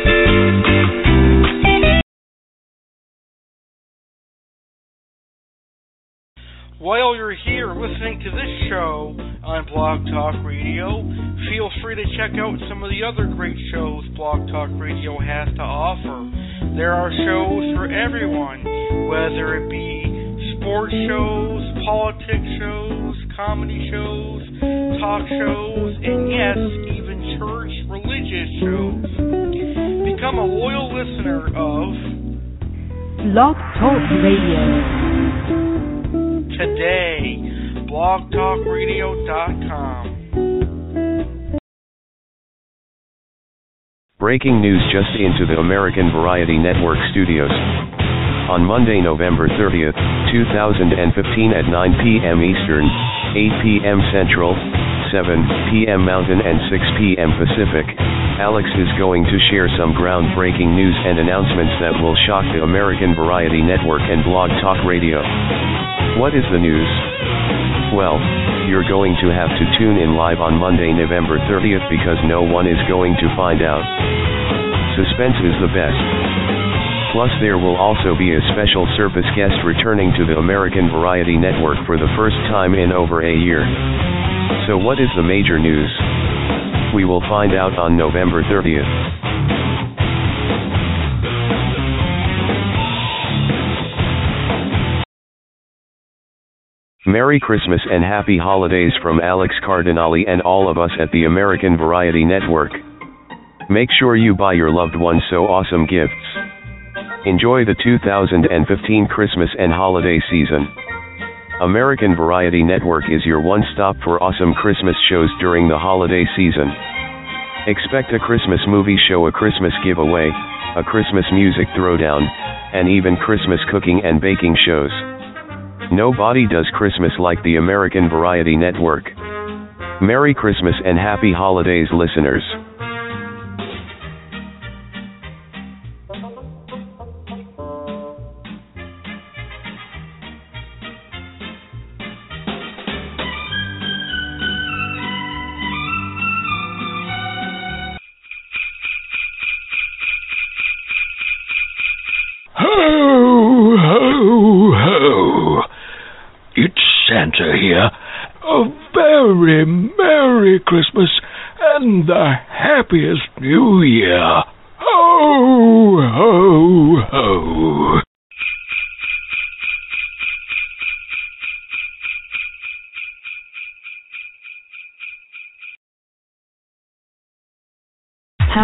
While you're here listening to this show on Blog Talk Radio, feel free to check out some of the other great shows Blog Talk Radio has to offer. There are shows for everyone, whether it be sports shows, politics shows, comedy shows, talk shows, and yes, even church religious shows. Become a loyal listener of Blog Talk Radio today. blog talk radio dot com. Breaking news just into the American Variety Network studios. On Monday, November thirtieth, two thousand fifteen at nine p.m. Eastern, eight p.m. Central, seven p.m. Mountain and six p.m. Pacific, Alex is going to share some groundbreaking news and announcements that will shock the American Variety Network and Blog Talk Radio. What is the news? Well, you're going to have to tune in live on Monday, November thirtieth, because no one is going to find out. Suspense is the best. Plus there will also be a special surface guest returning to the American Variety Network for the first time in over a year. So what is the major news? We will find out on November thirtieth. Merry Christmas and Happy Holidays from Alex Cardinale and all of us at the American Variety Network. Make sure you buy your loved ones so awesome gifts. Enjoy the two thousand fifteen Christmas and holiday season. American Variety Network is your one-stop for awesome Christmas shows during the holiday season. Expect a Christmas movie show, a Christmas giveaway, a Christmas music throwdown, and even Christmas cooking and baking shows. Nobody does Christmas like the American Variety Network. Merry Christmas and Happy Holidays, listeners. Ho, ho, ho. It's Santa here. A very Merry Christmas and the happiest New Year. Ho, ho, ho.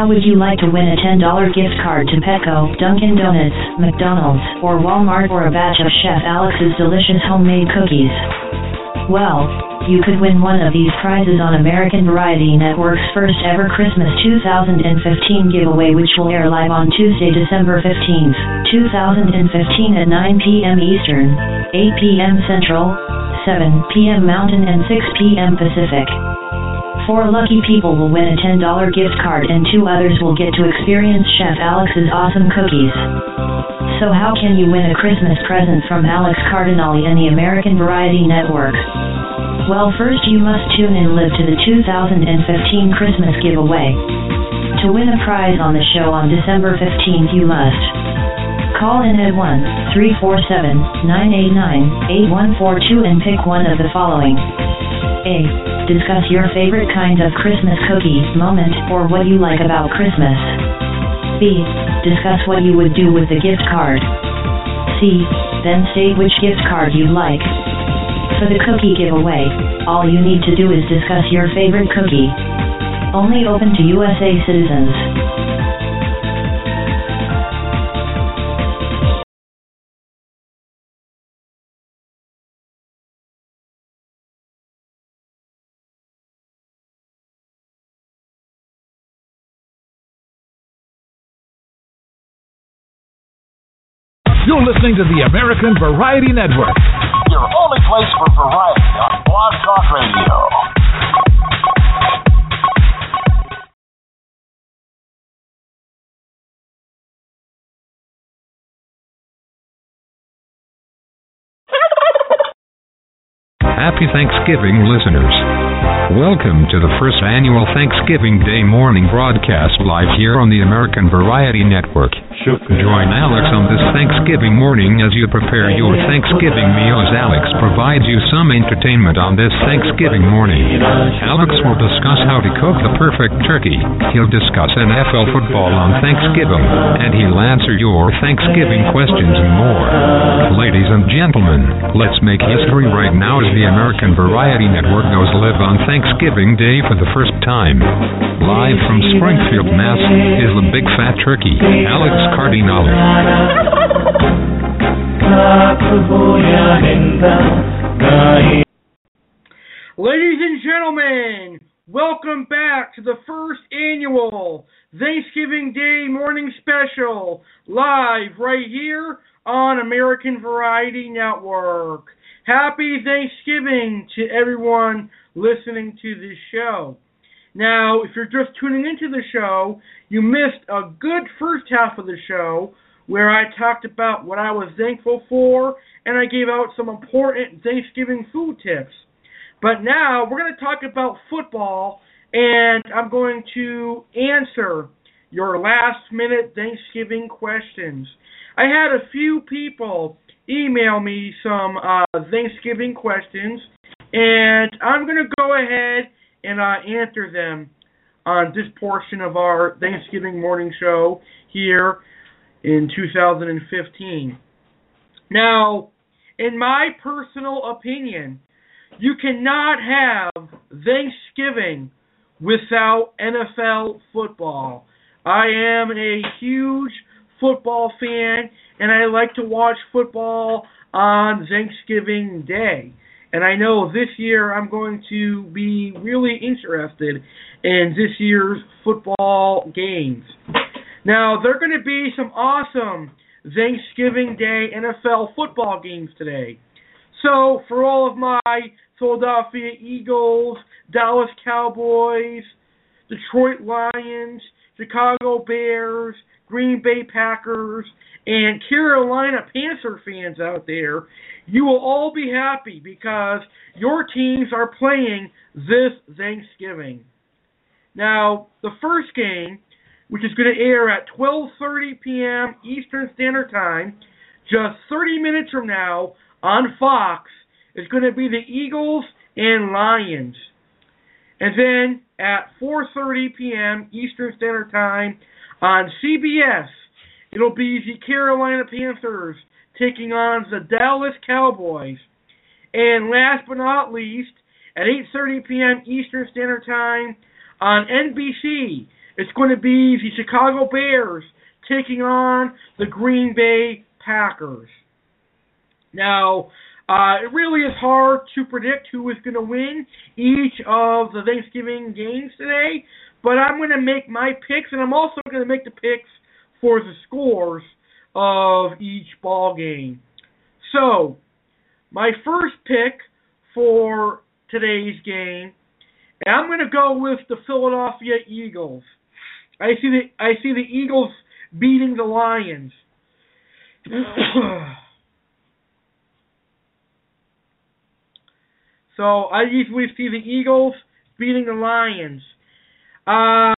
how would you like to win a ten dollar gift card to Petco, Dunkin' Donuts, McDonald's, or Walmart, or a batch of Chef Alex's delicious homemade cookies? Well, you could win one of these prizes on American Variety Network's first ever Christmas two thousand fifteen giveaway, which will air live on Tuesday, December fifteenth, two thousand fifteen at nine p.m. Eastern, eight p.m. Central, seven p.m. Mountain, and six p.m. Pacific. Four lucky people will win a ten dollar gift card, and two others will get to experience Chef Alex's awesome cookies. So how can you win a Christmas present from Alex Cardinale and the American Variety Network? Well, first you must tune in live to the two thousand fifteen Christmas giveaway. To win a prize on the show on December fifteenth, you must call in at one three four seven, nine eight nine, eight one four two and pick one of the following. A. Discuss your favorite kind of Christmas cookie, moment, or what you like about Christmas. B. Discuss what you would do with the gift card. C. Then state which gift card you'd like. For the cookie giveaway, all you need to do is discuss your favorite cookie. Only open to U S A citizens. You're listening to the American Variety Network. Your only place for variety on Blog Talk Radio. Happy Thanksgiving, listeners. Welcome to the first annual Thanksgiving Day morning broadcast live here on the American Variety Network. Join Alex on this Thanksgiving morning as you prepare your Thanksgiving meal, as Alex provides you some entertainment on this Thanksgiving morning. Alex will discuss how to cook the perfect turkey. He'll discuss N F L football on Thanksgiving, and he'll answer your Thanksgiving questions and more. Ladies and gentlemen, let's make history right now as the American Variety Network goes live on Thanksgiving Day for the first time. Live from Springfield, Mass. is the Big Fat Turkey, Alex Cardinale. Ladies and gentlemen, welcome back to the first annual Thanksgiving Day morning special, live right here on American Variety Network. Happy Thanksgiving to everyone listening to this show. Now, if you're just tuning into the show, you missed a good first half of the show where I talked about what I was thankful for, and I gave out some important Thanksgiving food tips. But now we're going to talk about football, and I'm going to answer your last-minute Thanksgiving questions. I had a few people email me some uh, Thanksgiving questions, and I'm going to go ahead and uh, answer them on this portion of our Thanksgiving morning show here in two thousand fifteen. Now, in my personal opinion, you cannot have Thanksgiving without N F L football. I am a huge football fan, and I like to watch football on Thanksgiving Day. And I know this year I'm going to be really interested in this year's football games. Now, there are going to be some awesome Thanksgiving Day N F L football games today. So, for all of my Philadelphia Eagles, Dallas Cowboys, Detroit Lions, Chicago Bears, Green Bay Packers, and Carolina Panther fans out there, you will all be happy because your teams are playing this Thanksgiving. Now, the first game, which is going to air at twelve thirty p.m. Eastern Standard Time, just thirty minutes from now on Fox, is going to be the Eagles and Lions. And then at four thirty p.m. Eastern Standard Time on C B S, it'll be the Carolina Panthers taking on the Dallas Cowboys. And last but not least, at eight thirty p.m. Eastern Standard Time on N B C, It's going to be the Chicago Bears taking on the Green Bay Packers. Now, uh, it really is hard to predict who is going to win each of the Thanksgiving games today, but I'm going to make my picks, and I'm also going to make the picks for the scores of each ball game. So, my first pick for today's game, and I'm going to go with the Philadelphia Eagles. I see the I see the Eagles beating the Lions. So I usually see the Eagles beating the Lions. Uh,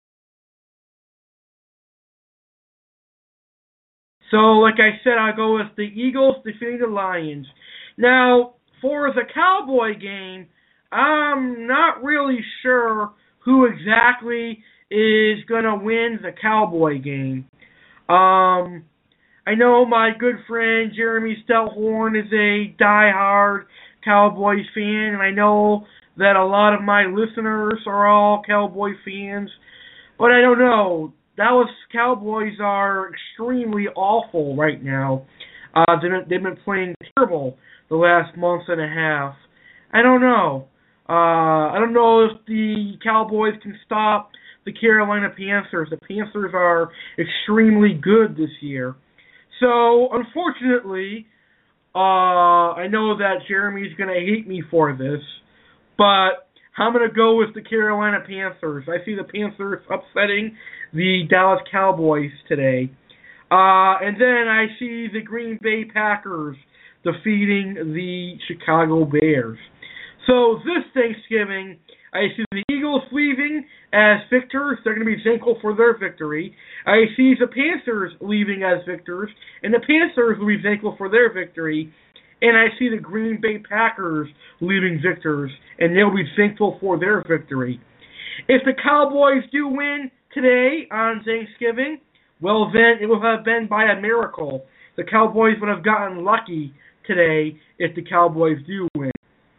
so, like I said, I'll go with the Eagles defeating the Lions. Now, for the Cowboy game, I'm not really sure who exactly is going to win the Cowboy game. Um, I know my good friend Jeremy Stelhorn is a diehard Cowboys fan, and I know that a lot of my listeners are all Cowboy fans, but I don't know. Dallas Cowboys are extremely awful right now. Uh, they've been, they've been playing terrible the last month and a half. I don't know. Uh, I don't know if the Cowboys can stop the Carolina Panthers. The Panthers are extremely good this year. So, unfortunately, uh, I know that Jeremy's going to hate me for this, but I'm going to go with the Carolina Panthers. I see the Panthers upsetting the Dallas Cowboys today. Uh, and then I see the Green Bay Packers defeating the Chicago Bears. So this Thanksgiving, I see the Eagles leaving as victors. They're going to be thankful for their victory. I see the Panthers leaving as victors, and the Panthers will be thankful for their victory. And I see the Green Bay Packers leaving victors, and they'll be thankful for their victory. If the Cowboys do win today on Thanksgiving, well then it will have been by a miracle. The Cowboys would have gotten lucky today if the Cowboys do win.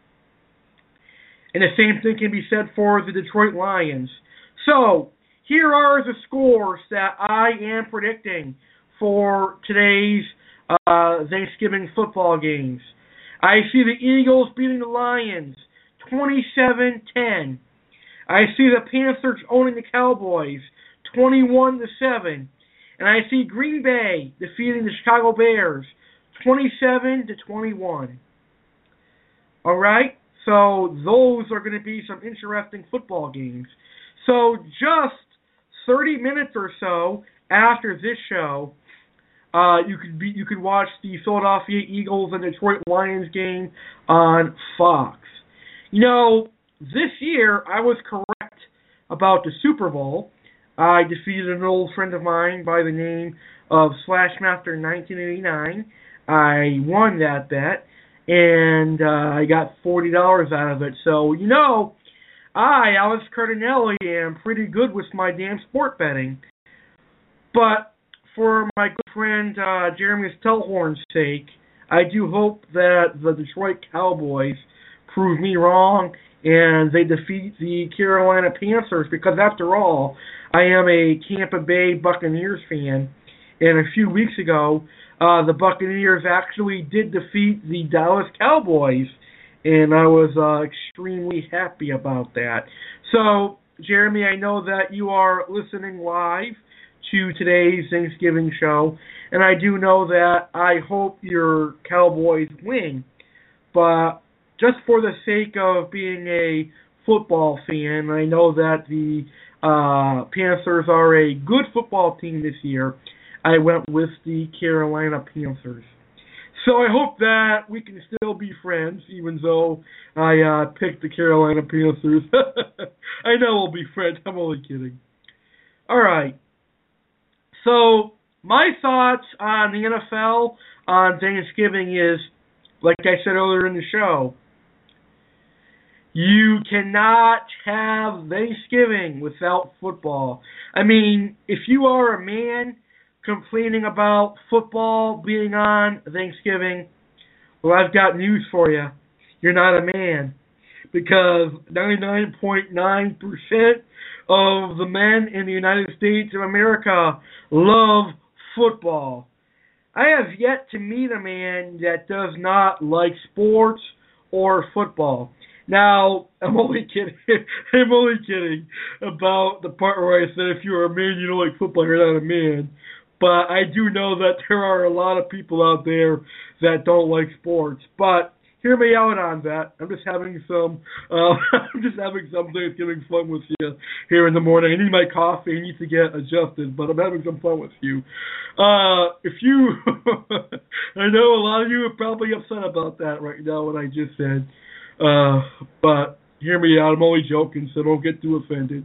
And the same thing can be said for the Detroit Lions. So, here are the scores that I am predicting for today's uh, Thanksgiving football games. I see the Eagles beating the Lions twenty-seven ten. I see the Panthers owning the Cowboys twenty-one to seven. And I see Green Bay defeating the Chicago Bears twenty-seven to twenty-one. All right? So those are going to be some interesting football games. So just thirty minutes or so after this show, uh, you could be you could watch the Philadelphia Eagles and Detroit Lions game on Fox. You know, this year I was correct about the Super Bowl. I defeated an old friend of mine by the name of Slashmaster nineteen eighty-nine. I won that bet. And uh, I got forty dollars out of it. So, you know, I, Alex Cardinelli, am pretty good with my damn sport betting. But for my good friend uh, Jeremy Stelhorn's sake, I do hope that the Detroit Cowboys prove me wrong and they defeat the Carolina Panthers, because after all, I am a Tampa Bay Buccaneers fan. And a few weeks ago, Uh, the Buccaneers actually did defeat the Dallas Cowboys, and I was uh, extremely happy about that. So, Jeremy, I know that you are listening live to today's Thanksgiving show, and I do know that I hope your Cowboys win. But just for the sake of being a football fan, I know that the uh, Panthers are a good football team this year. I went with the Carolina Panthers. So I hope that we can still be friends, even though I uh, picked the Carolina Panthers. I know we'll be friends. I'm only kidding. All right. So my thoughts on the N F L on Thanksgiving is, like I said earlier in the show, you cannot have Thanksgiving without football. I mean, if you are a man complaining about football being on Thanksgiving, well, I've got news for you. You're not a man, because ninety-nine point nine percent of the men in the United States of America love football. I have yet to meet a man that does not like sports or football. Now, I'm only kidding. I'm only kidding about the part where I said if you're a man, you don't like football, you're not a man. But I do know that there are a lot of people out there that don't like sports. But hear me out on that. I'm just having some, uh, I'm just having some Thanksgiving fun with you here in the morning. I need my coffee. I need to get adjusted, but I'm having some fun with you. Uh, if you, I know a lot of you are probably upset about that right now, what I just said. Uh, but hear me out. I'm only joking, so don't get too offended.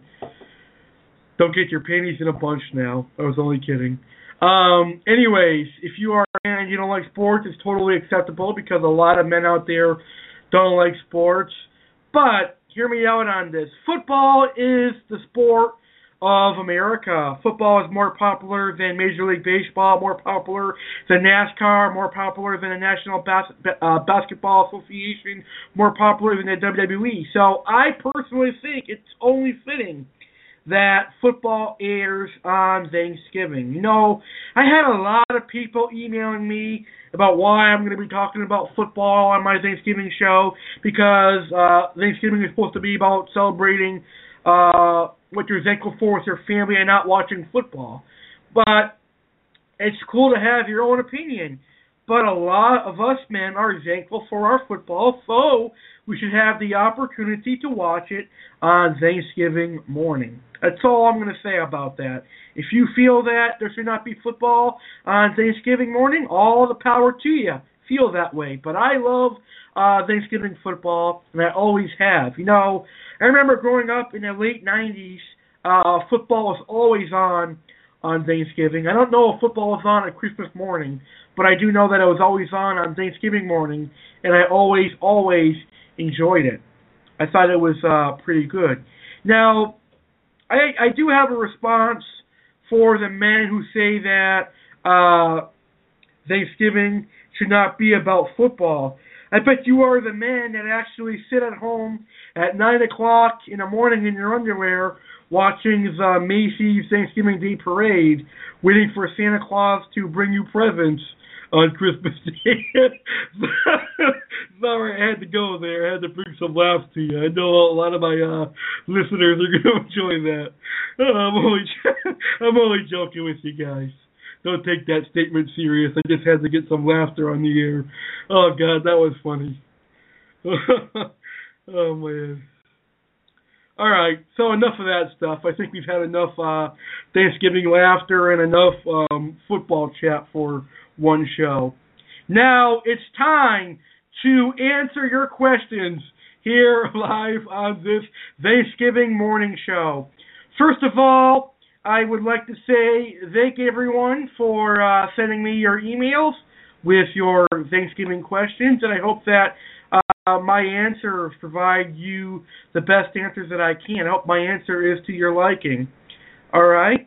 Don't get your panties in a bunch now. I was only kidding. Um, anyways, if you are a man and you don't like sports, it's totally acceptable because a lot of men out there don't like sports. But hear me out on this. Football is the sport of America. Football is more popular than Major League Baseball, more popular than NASCAR, more popular than the National Bas- uh, Basketball Association, more popular than the W W E. So I personally think it's only fitting that football airs on Thanksgiving. You know, I had a lot of people emailing me about why I'm going to be talking about football on my Thanksgiving show because uh, Thanksgiving is supposed to be about celebrating uh, what you're thankful for with your family and not watching football. But it's cool to have your own opinion. But a lot of us men are thankful for our football, so we should have the opportunity to watch it on Thanksgiving morning. That's all I'm going to say about that. If you feel that there should not be football on Thanksgiving morning, all the power to you. Feel that way. But I love uh, Thanksgiving football, and I always have. You know, I remember growing up in the late nineties, uh, football was always on on Thanksgiving. I don't know if football was on at Christmas morning, but I do know that it was always on on Thanksgiving morning, and I always, always enjoyed it. I thought it was uh, pretty good. Now, I, I do have a response for the men who say that uh, Thanksgiving should not be about football. I bet you are the men that actually sit at home at nine o'clock in the morning in your underwear watching the Macy's Thanksgiving Day Parade, waiting for Santa Claus to bring you presents on Christmas Day. Sorry, I had to go there. I had to bring some laughs to you. I know a lot of my uh, listeners are going to enjoy that. Uh, I'm only, I'm only joking with you guys. Don't take that statement serious. I just had to get some laughter on the air. Oh, God, that was funny. Oh, man. All right, so enough of that stuff. I think we've had enough uh, Thanksgiving laughter and enough um, football chat for one show. Now it's time to answer your questions here live on this Thanksgiving morning show. First of all, I would like to say thank everyone for uh, sending me your emails with your Thanksgiving questions, and I hope that uh, my answers provide you the best answers that I can. I hope my answer is to your liking. All right?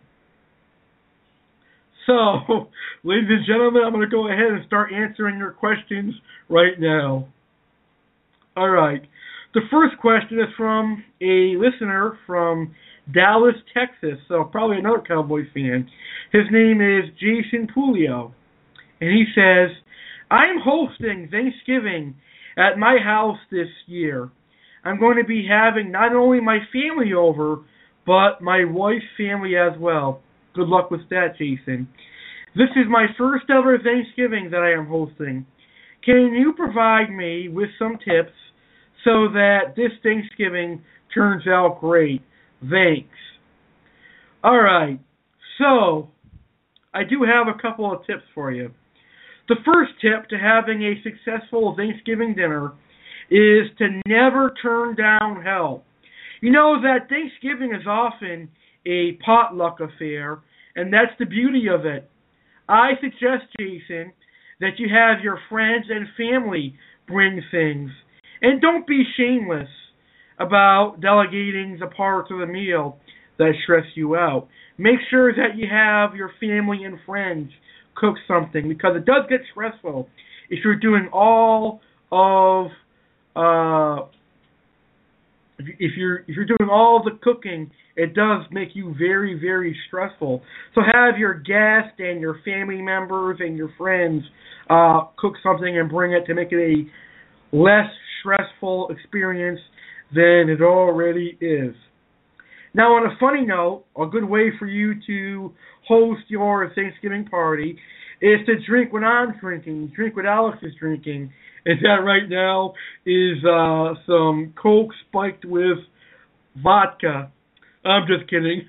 So, ladies and gentlemen, I'm going to go ahead and start answering your questions right now. All right. The first question is from a listener from Dallas, Texas, so probably another Cowboys fan. His name is Jason Pulio, and he says, I'm hosting Thanksgiving at my house this year. I'm going to be having not only my family over, but my wife's family as well. Good luck with that, Jason. This is my first ever Thanksgiving that I am hosting. Can you provide me with some tips so that this Thanksgiving turns out great? Thanks. All right. So, I do have a couple of tips for you. The first tip to having a successful Thanksgiving dinner is to never turn down help. You know that Thanksgiving is often a potluck affair, and that's the beauty of it. I suggest, Jason, that you have your friends and family bring things. And don't be shameless about delegating the parts of the meal that stress you out. Make sure that you have your family and friends cook something, because it does get stressful if you're doing all of uh, if you're if you're doing all the cooking it does make you very, very stressful. So have your guests and your family members and your friends uh, cook something and bring it to make it a less stressful experience than it already is. Now, on a funny note, a good way for you to host your Thanksgiving party is to drink what I'm drinking, drink what Alex is drinking. And that right now is uh, some Coke spiked with vodka. I'm just kidding.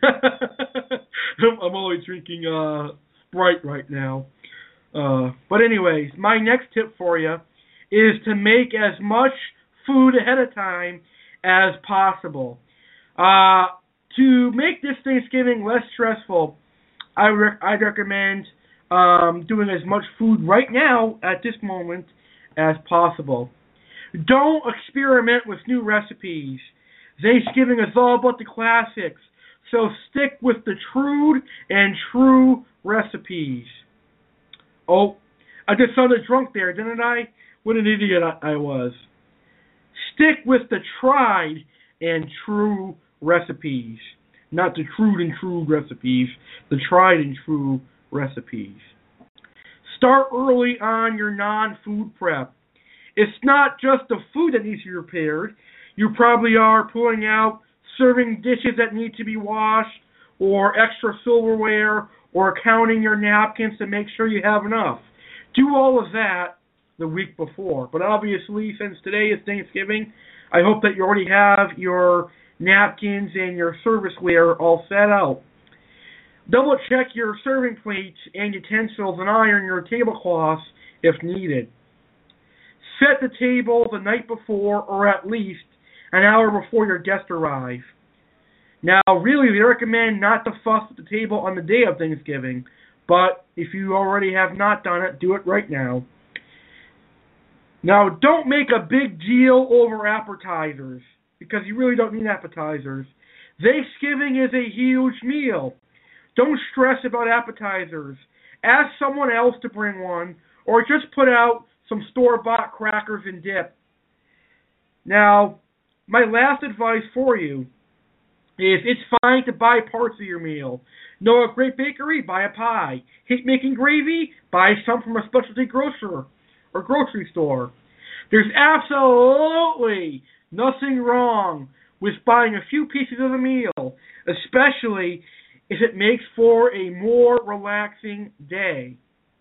I'm only drinking uh, Sprite right now. Uh, but anyways, my next tip for you is to make as much food ahead of time as possible. Uh, to make this Thanksgiving less stressful, I rec- I'd recommend um, doing as much food right now at this moment as possible. Don't experiment with new recipes. Thanksgiving is all about the classics, so stick with the true and true recipes. Oh, I just sounded drunk there, didn't I? What an idiot I, I was. Stick with the tried and true recipes. Not the crude and true recipes, the tried and true recipes. Start early on your non-food prep. It's not just the food that needs to be prepared. You probably are pulling out serving dishes that need to be washed, or extra silverware, or counting your napkins to make sure you have enough. Do all of that the week before. But obviously, since today is Thanksgiving, I hope that you already have your napkins and your serviceware all set out. Double check your serving plates and utensils and iron your tablecloths if needed. Set the table the night before, or at least an hour before your guests arrive. Now, really, we recommend not to fuss at the table on the day of Thanksgiving, but if you already have not done it, do it right now. Now, don't make a big deal over appetizers, because you really don't need appetizers. Thanksgiving is a huge meal. Don't stress about appetizers. Ask someone else to bring one, or just put out some store-bought crackers and dip. Now, my last advice for you is it's fine to buy parts of your meal. Know a great bakery? Buy a pie. Hate making gravy? Buy some from a specialty grocer or grocery store. There's absolutely nothing wrong with buying a few pieces of a meal, especially if it makes for a more relaxing day.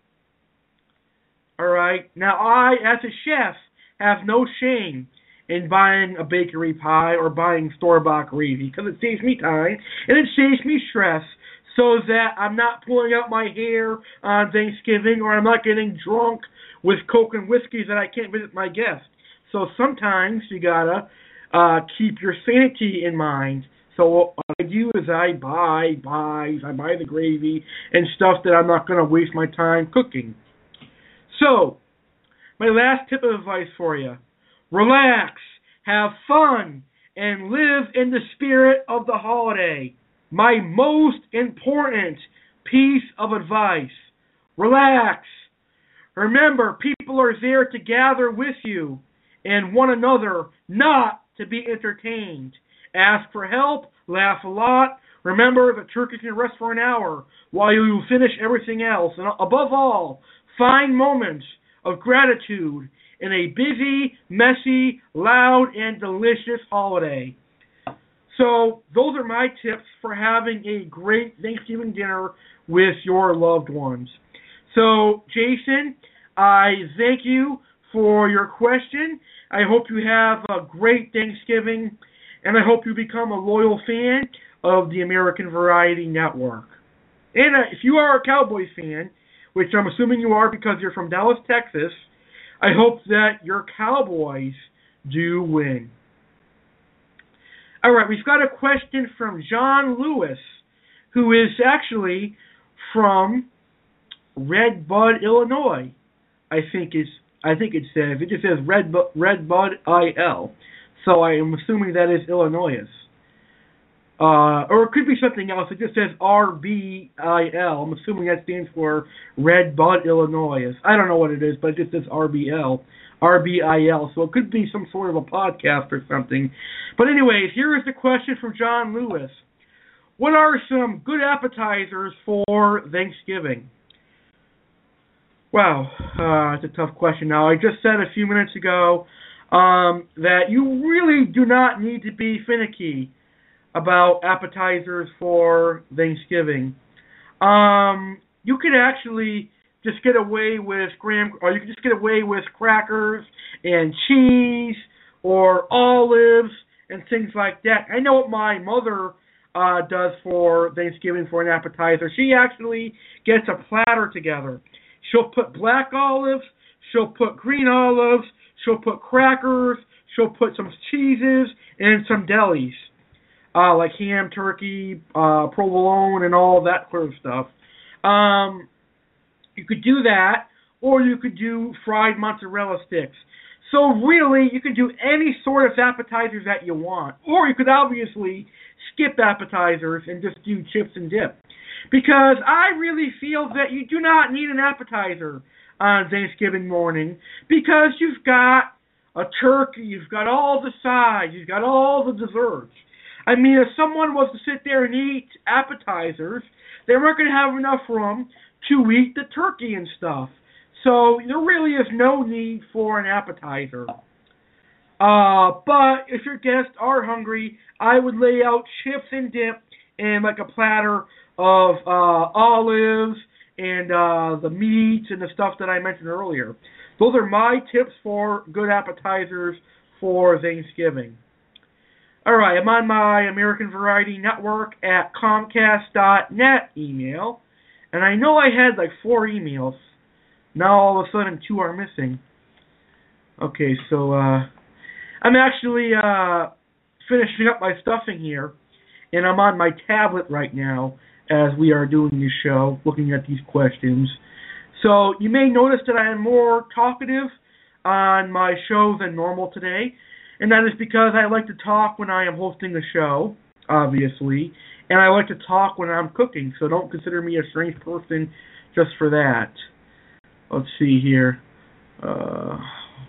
All right. Now, I, as a chef, have no shame in buying a bakery pie or buying store-bought gravy, because it saves me time and it saves me stress, so that I'm not pulling out my hair on Thanksgiving, or I'm not getting drunk with Coke and whiskey that I can't visit my guests. So sometimes you gotta uh, keep your sanity in mind. So what I do is I buy, buy, I buy the gravy and stuff that I'm not going to waste my time cooking. So, my last tip of advice for you. Relax, have fun, and live in the spirit of the holiday. My most important piece of advice. Relax. Remember, people are there to gather with you and one another, not to be entertained. Ask for help, laugh a lot. Remember, the turkey can rest for an hour while you finish everything else. And above all, find moments of gratitude in a busy, messy, loud, and delicious holiday. So, those are my tips for having a great Thanksgiving dinner with your loved ones. So, Jason, I thank you for your question. I hope you have a great Thanksgiving, and I hope you become a loyal fan of the American Variety Network. And uh, if you are a Cowboys fan, which I'm assuming you are because you're from Dallas, Texas, I hope that your Cowboys do win. All right, we've got a question from John Lewis, who is actually from Red Bud, Illinois. I think it's I think it says it just says Red Bud, Red Bud I L. So I am assuming that is Illinois. Uh, or it could be something else. It just says R B I L. I'm assuming that stands for Red Bud, Illinois. I don't know what it is, but it just says R B L. R B I L. So it could be some sort of a podcast or something. But anyways, here is the question from John Lewis. what are some good appetizers for Thanksgiving? Wow, uh, it's a tough question. Now, I just said a few minutes ago um, that you really do not need to be finicky about appetizers for Thanksgiving. Um, you could actually just get away with graham, or you could just get away with crackers and cheese or olives and things like that. I know what my mother uh, does for Thanksgiving for an appetizer. She actually gets a platter together. She'll put black olives, she'll put green olives, she'll put crackers, she'll put some cheeses, and some delis, uh, like ham, turkey, uh, provolone, and all that sort of stuff. Um, you could do that, or you could do fried mozzarella sticks. So really, you can do any sort of appetizers that you want. Or you could obviously skip appetizers and just do chips and dip. Because I really feel that you do not need an appetizer on Thanksgiving morning, because you've got a turkey, you've got all the sides, you've got all the desserts. I mean, if someone was to sit there and eat appetizers, they weren't going to have enough room to eat the turkey and stuff. So there really is no need for an appetizer. Uh, but if your guests are hungry, I would lay out chips and dip and like a platter of uh, olives and uh, the meats and the stuff that I mentioned earlier. Those are my tips for good appetizers for Thanksgiving. All right, I'm on my American Variety Network at Comcast dot net email, and I know I had like four emails. Now all of a sudden two are missing. Okay, so uh, I'm actually uh, finishing up my stuffing here, and I'm on my tablet right now as we are doing this show, looking at these questions. So you may notice that I am more talkative on my show than normal today, and that is because I like to talk when I am hosting the show, obviously, and I like to talk when I'm cooking, so don't consider me a strange person just for that. Let's see here. Uh,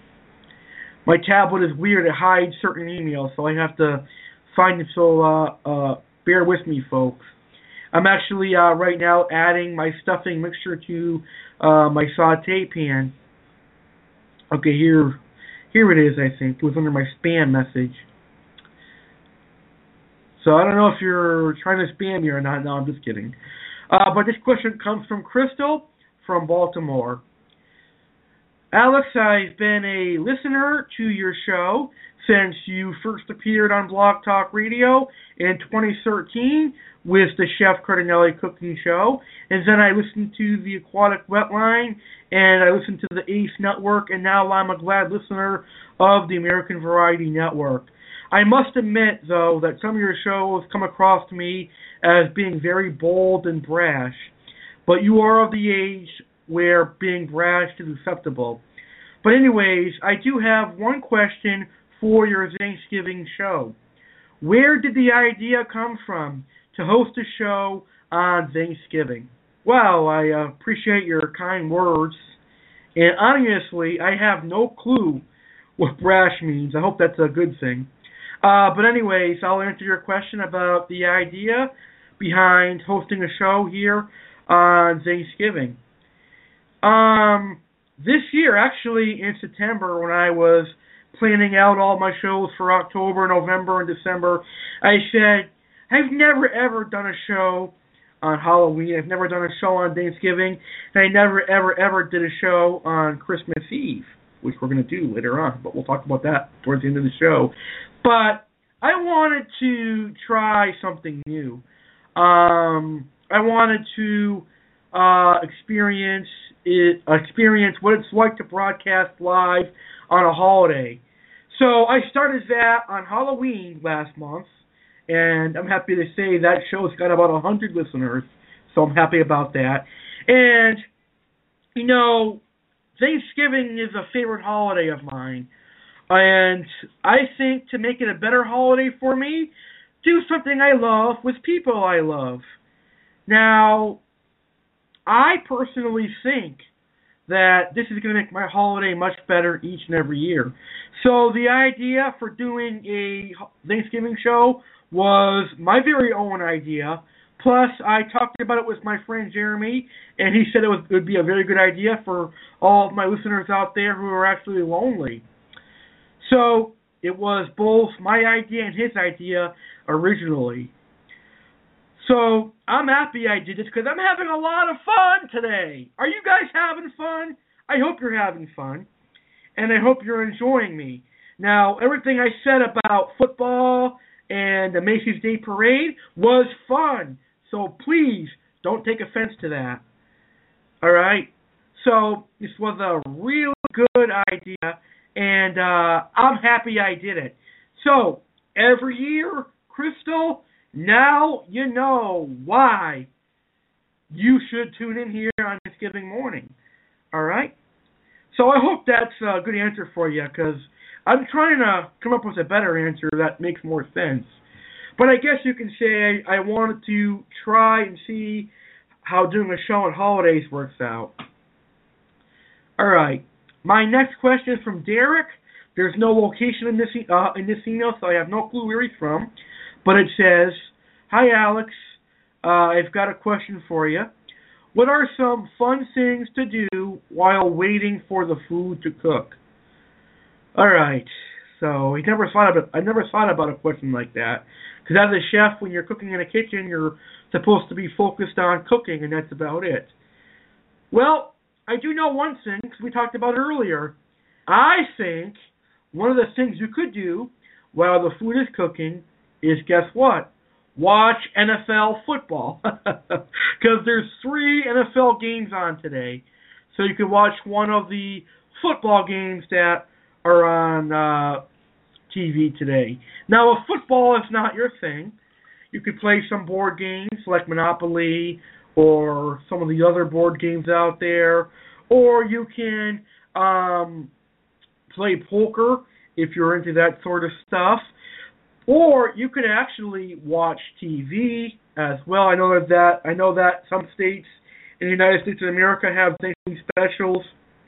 my tablet is weird. It hides certain emails, so I have to find it, so uh, uh, bear with me, folks. I'm actually uh, right now adding my stuffing mixture to uh, my saute pan. Okay, here, here it is. I think it was under my spam message. So I don't know if you're trying to spam me or not. No, I'm just kidding. Uh, but this question comes from Crystal from Baltimore. Alex, I've been a listener to your show since you first appeared on Blog Talk Radio in twenty thirteen with the Chef Cardinelli Cooking Show, and then I listened to the Aquatic Wetline, and I listened to the Ace Network, and now I'm a glad listener of the American Variety Network. I must admit, though, that some of your shows come across to me as being very bold and brash, but you are of the age where being brash is acceptable. But anyways, I do have one question for your Thanksgiving show. Where did the idea come from to host a show on Thanksgiving? Well, I uh, appreciate your kind words, and honestly, I have no clue what brash means. I hope that's a good thing. Uh, but anyways, I'll answer your question about the idea behind hosting a show here on Thanksgiving. Um, this year, actually, in September, when I was planning out all my shows for October, November, and December, I said, I've never, ever done a show on Halloween. I've never done a show on Thanksgiving, and I never, ever, ever did a show on Christmas Eve, which we're going to do later on, but we'll talk about that towards the end of the show. But I wanted to try something new. Um, I wanted to uh, experience it, experience what it's like to broadcast live on a holiday. So I started that on Halloween last month, and I'm happy to say that show's got about one hundred listeners, so I'm happy about that. And, you know, Thanksgiving is a favorite holiday of mine, and I think to make it a better holiday for me, do something I love with people I love. Now, I personally think that this is going to make my holiday much better each and every year. So the idea for doing a Thanksgiving show was my very own idea. Plus, I talked about it with my friend Jeremy, and he said it, was, it would be a very good idea for all of my listeners out there who are actually lonely. So, it was both my idea and his idea originally. So, I'm happy I did this because I'm having a lot of fun today. Are you guys having fun? I hope you're having fun, and I hope you're enjoying me. Now, everything I said about football and the Macy's Day Parade was fun. So please don't take offense to that. All right? So this was a really good idea, and uh, I'm happy I did it. So every year, Crystal, now you know why you should tune in here on Thanksgiving morning. All right? So I hope that's a good answer for you, because I'm trying to come up with a better answer that makes more sense. But I guess you can say I wanted to try and see how doing a show on holidays works out. All right. My next question is from Derek. There's no location in this e- uh, in this email, so I have no clue where he's from. But it says, "Hi Alex, uh, I've got a question for you. What are some fun things to do while waiting for the food to cook?" All right. So I never thought about I never thought about a question like that. Because as a chef, when you're cooking in a kitchen, you're supposed to be focused on cooking, and that's about it. Well, I do know one thing, because we talked about it earlier. I think one of the things you could do while the food is cooking is, guess what? Watch N F L football. Because there's three N F L games on today. So you can watch one of the football games that are on uh, T V today. Now, if football is not your thing, you could play some board games like Monopoly or some of the other board games out there, or you can um, play poker if you're into that sort of stuff, or you could actually watch T V as well. I know that, that I know that some states in the United States of America have Thanksgiving specials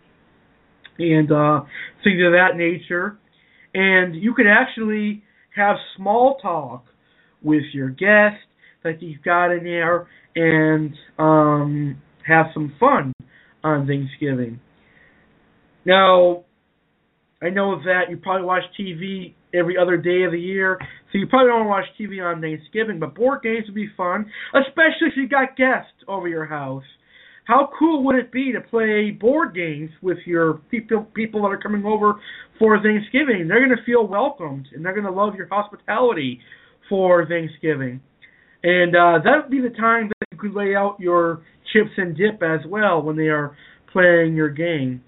and uh, things of that nature. And you could actually have small talk with your guest that you've got in there and um, have some fun on Thanksgiving. Now, I know that you probably watch T V every other day of the year, so you probably don't want to watch T V on Thanksgiving, but board games would be fun, especially if you got guests over your house. How cool would it be to play board games with your people people that are coming over for Thanksgiving? They're going to feel welcomed, and they're going to love your hospitality for Thanksgiving. And uh, that would be the time that you could lay out your chips and dip as well when they are playing your game.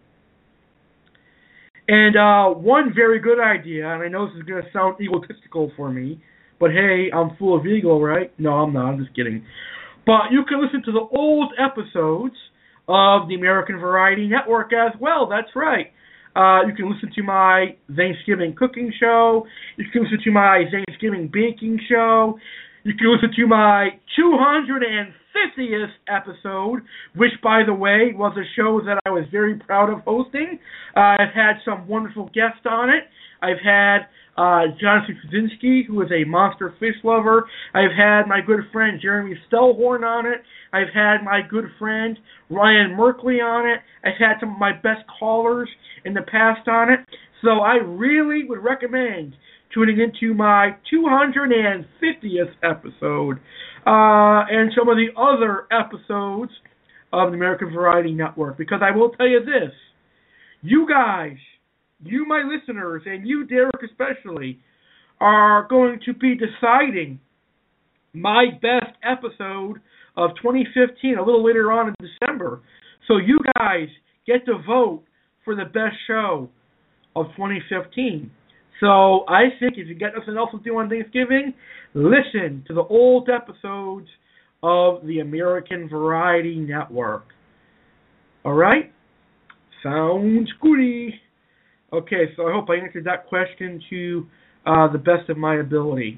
And uh, one very good idea, and I know this is going to sound egotistical for me, but hey, I'm full of ego, right? No, I'm not. I'm just kidding. But you can listen to the old episodes of the American Variety Network as well. That's right. Uh, you can listen to my Thanksgiving cooking show. You can listen to my Thanksgiving baking show. You can listen to my two hundred fiftieth episode, which, by the way, was a show that I was very proud of hosting. Uh, I've had some wonderful guests on it. I've had uh, Jonathan Krasinski, who is a monster fish lover. I've had my good friend Jeremy Stellhorn on it. I've had my good friend Ryan Merkley on it. I've had some of my best callers in the past on it. So I really would recommend tuning into my two hundred fiftieth episode uh, and some of the other episodes of the American Variety Network, because I will tell you this, you guys, you my listeners, and you Derek especially, are going to be deciding my best episode of twenty fifteen a little later on in December. So you guys get to vote for the best show of twenty fifteen. So I think if you got nothing else to do on Thanksgiving, listen to the old episodes of the American Variety Network. All right? Sounds goody. Okay, so I hope I answered that question to uh, the best of my ability.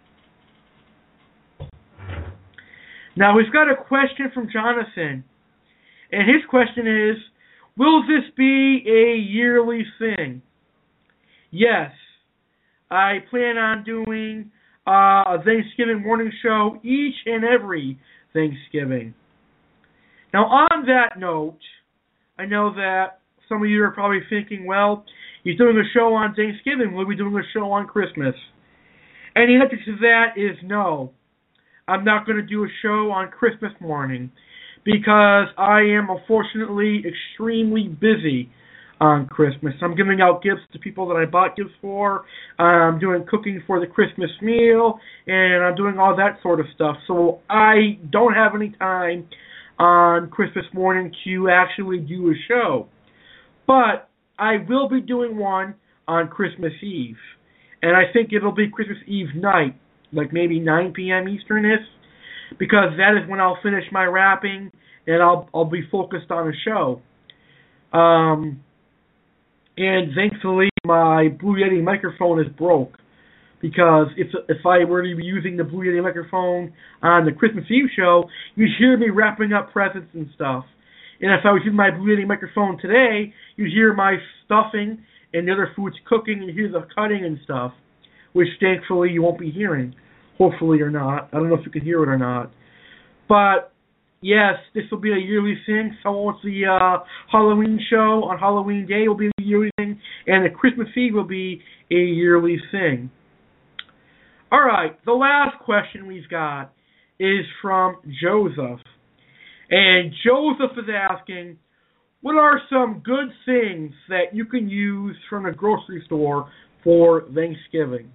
Now, we've got a question from Jonathan. And his question is, will this be a yearly thing? Yes. I plan on doing uh, a Thanksgiving morning show each and every Thanksgiving. Now, on that note, I know that some of you are probably thinking, well, he's doing a show on Thanksgiving. Will he be doing a show on Christmas? And the answer to that is no. I'm not going to do a show on Christmas morning because I am unfortunately extremely busy on Christmas. I'm giving out gifts to people that I bought gifts for. I'm doing cooking for the Christmas meal, and I'm doing all that sort of stuff. So I don't have any time on Christmas morning to actually do a show. But I will be doing one on Christmas Eve. And I think it'll be Christmas Eve night, like maybe nine p.m. Eastern-ish, because that is when I'll finish my wrapping and I'll I'll be focused on a show. Um, and thankfully, my Blue Yeti microphone is broke, because if if I were to be using the Blue Yeti microphone on the Christmas Eve show, you'd hear me wrapping up presents and stuff. And if I was using my Blue Yeti microphone today, you'd hear my stuffing and the other foods cooking, and you hear the cutting and stuff, which thankfully you won't be hearing. Hopefully or not. I don't know if you can hear it or not. But, yes, this will be a yearly thing. So once the uh, Halloween show on Halloween Day will be a yearly thing, and the Christmas Eve will be a yearly thing. All right, the last question we've got is from Joseph. And Joseph is asking, what are some good things that you can use from the grocery store for Thanksgiving?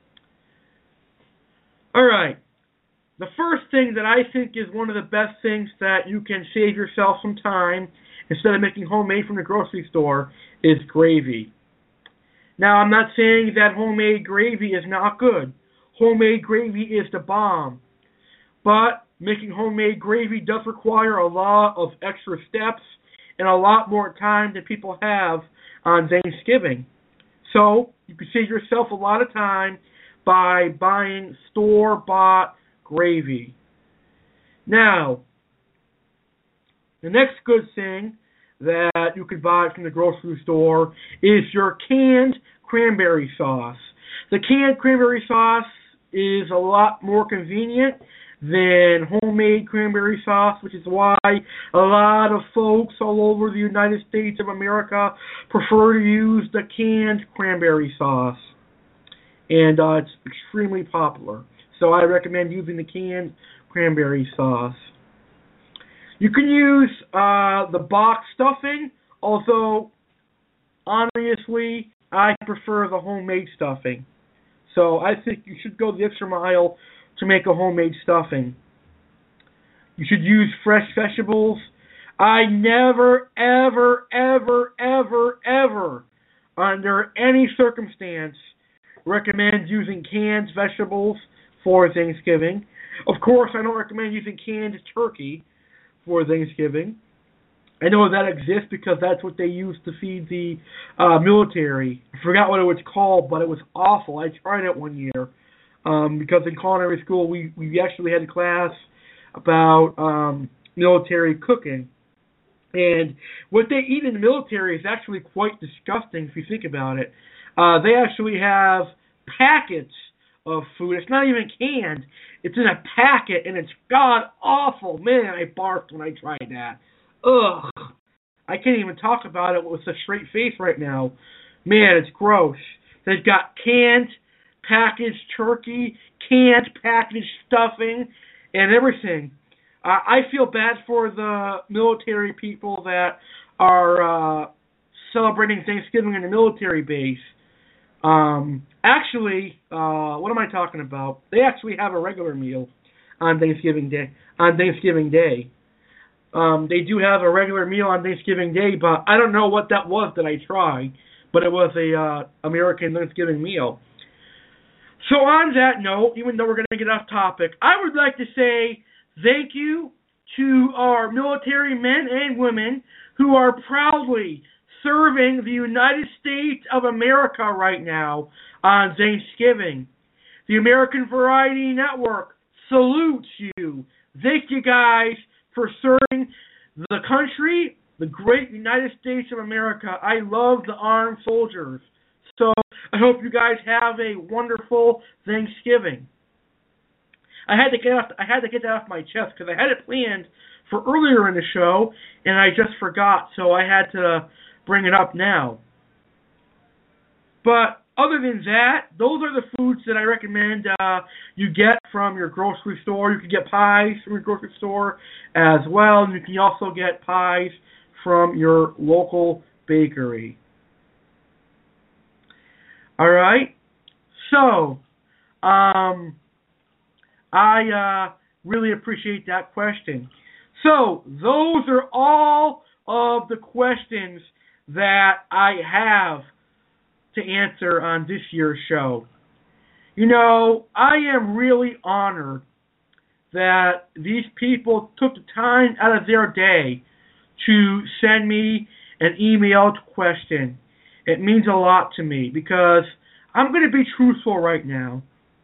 All right. The first thing that I think is one of the best things that you can save yourself some time instead of making homemade from the grocery store is gravy. Now, I'm not saying that homemade gravy is not good. Homemade gravy is the bomb. But making homemade gravy does require a lot of extra steps and a lot more time than people have on Thanksgiving. So you can save yourself a lot of time by buying store-bought gravy. Now, the next good thing that you can buy from the grocery store is your canned cranberry sauce. The canned cranberry sauce is a lot more convenient than homemade cranberry sauce, which is why a lot of folks all over the United States of America prefer to use the canned cranberry sauce. And uh, it's extremely popular. So I recommend using the canned cranberry sauce. You can use uh, the box stuffing, although honestly, I prefer the homemade stuffing. So I think you should go the extra mile to make a homemade stuffing. You should use fresh vegetables. I never, ever, ever, ever, ever, under any circumstance, recommend using canned vegetables for Thanksgiving. Of course, I don't recommend using canned turkey for Thanksgiving. I know that exists because that's what they used to feed the uh, military. I forgot what it was called, but it was awful. I tried it one year um, because in culinary school we, we actually had a class about um, military cooking. And what they eat in the military is actually quite disgusting if you think about it. Uh, they actually have packets of food. It's not even canned. It's in a packet, and it's god-awful. Man, I barfed when I tried that. Ugh. I can't even talk about it with a straight face right now. Man, it's gross. They've got canned packaged turkey, canned packaged stuffing, and everything. Uh, I feel bad for the military people that are uh, celebrating Thanksgiving in the military base. Um, actually, uh, what am I talking about? They actually have a regular meal on Thanksgiving Day. On Thanksgiving Day, um, they do have a regular meal on Thanksgiving Day, but I don't know what that was that I tried. But it was a uh, American Thanksgiving meal. So on that note, even though we're going to get off topic, I would like to say thank you to our military men and women who are proudly serving the United States of America right now on Thanksgiving. The American Variety Network salutes you. Thank you guys for serving the country, the great United States of America. I love the armed soldiers. So I hope you guys have a wonderful Thanksgiving. I had to get off, I had to get that off my chest because I had it planned for earlier in the show, and I just forgot, so I had to bring it up now. But other than that, those are the foods that I recommend uh, you get from your grocery store. You can get pies from your grocery store as well, and you can also get pies from your local bakery. All right? So, um, I uh, really appreciate that question. So, those are all of the questions that I have to answer on this year's show. You know, I am really honored that these people took the time out of their day to send me an emailed question. It means a lot to me because I'm going to be truthful right now.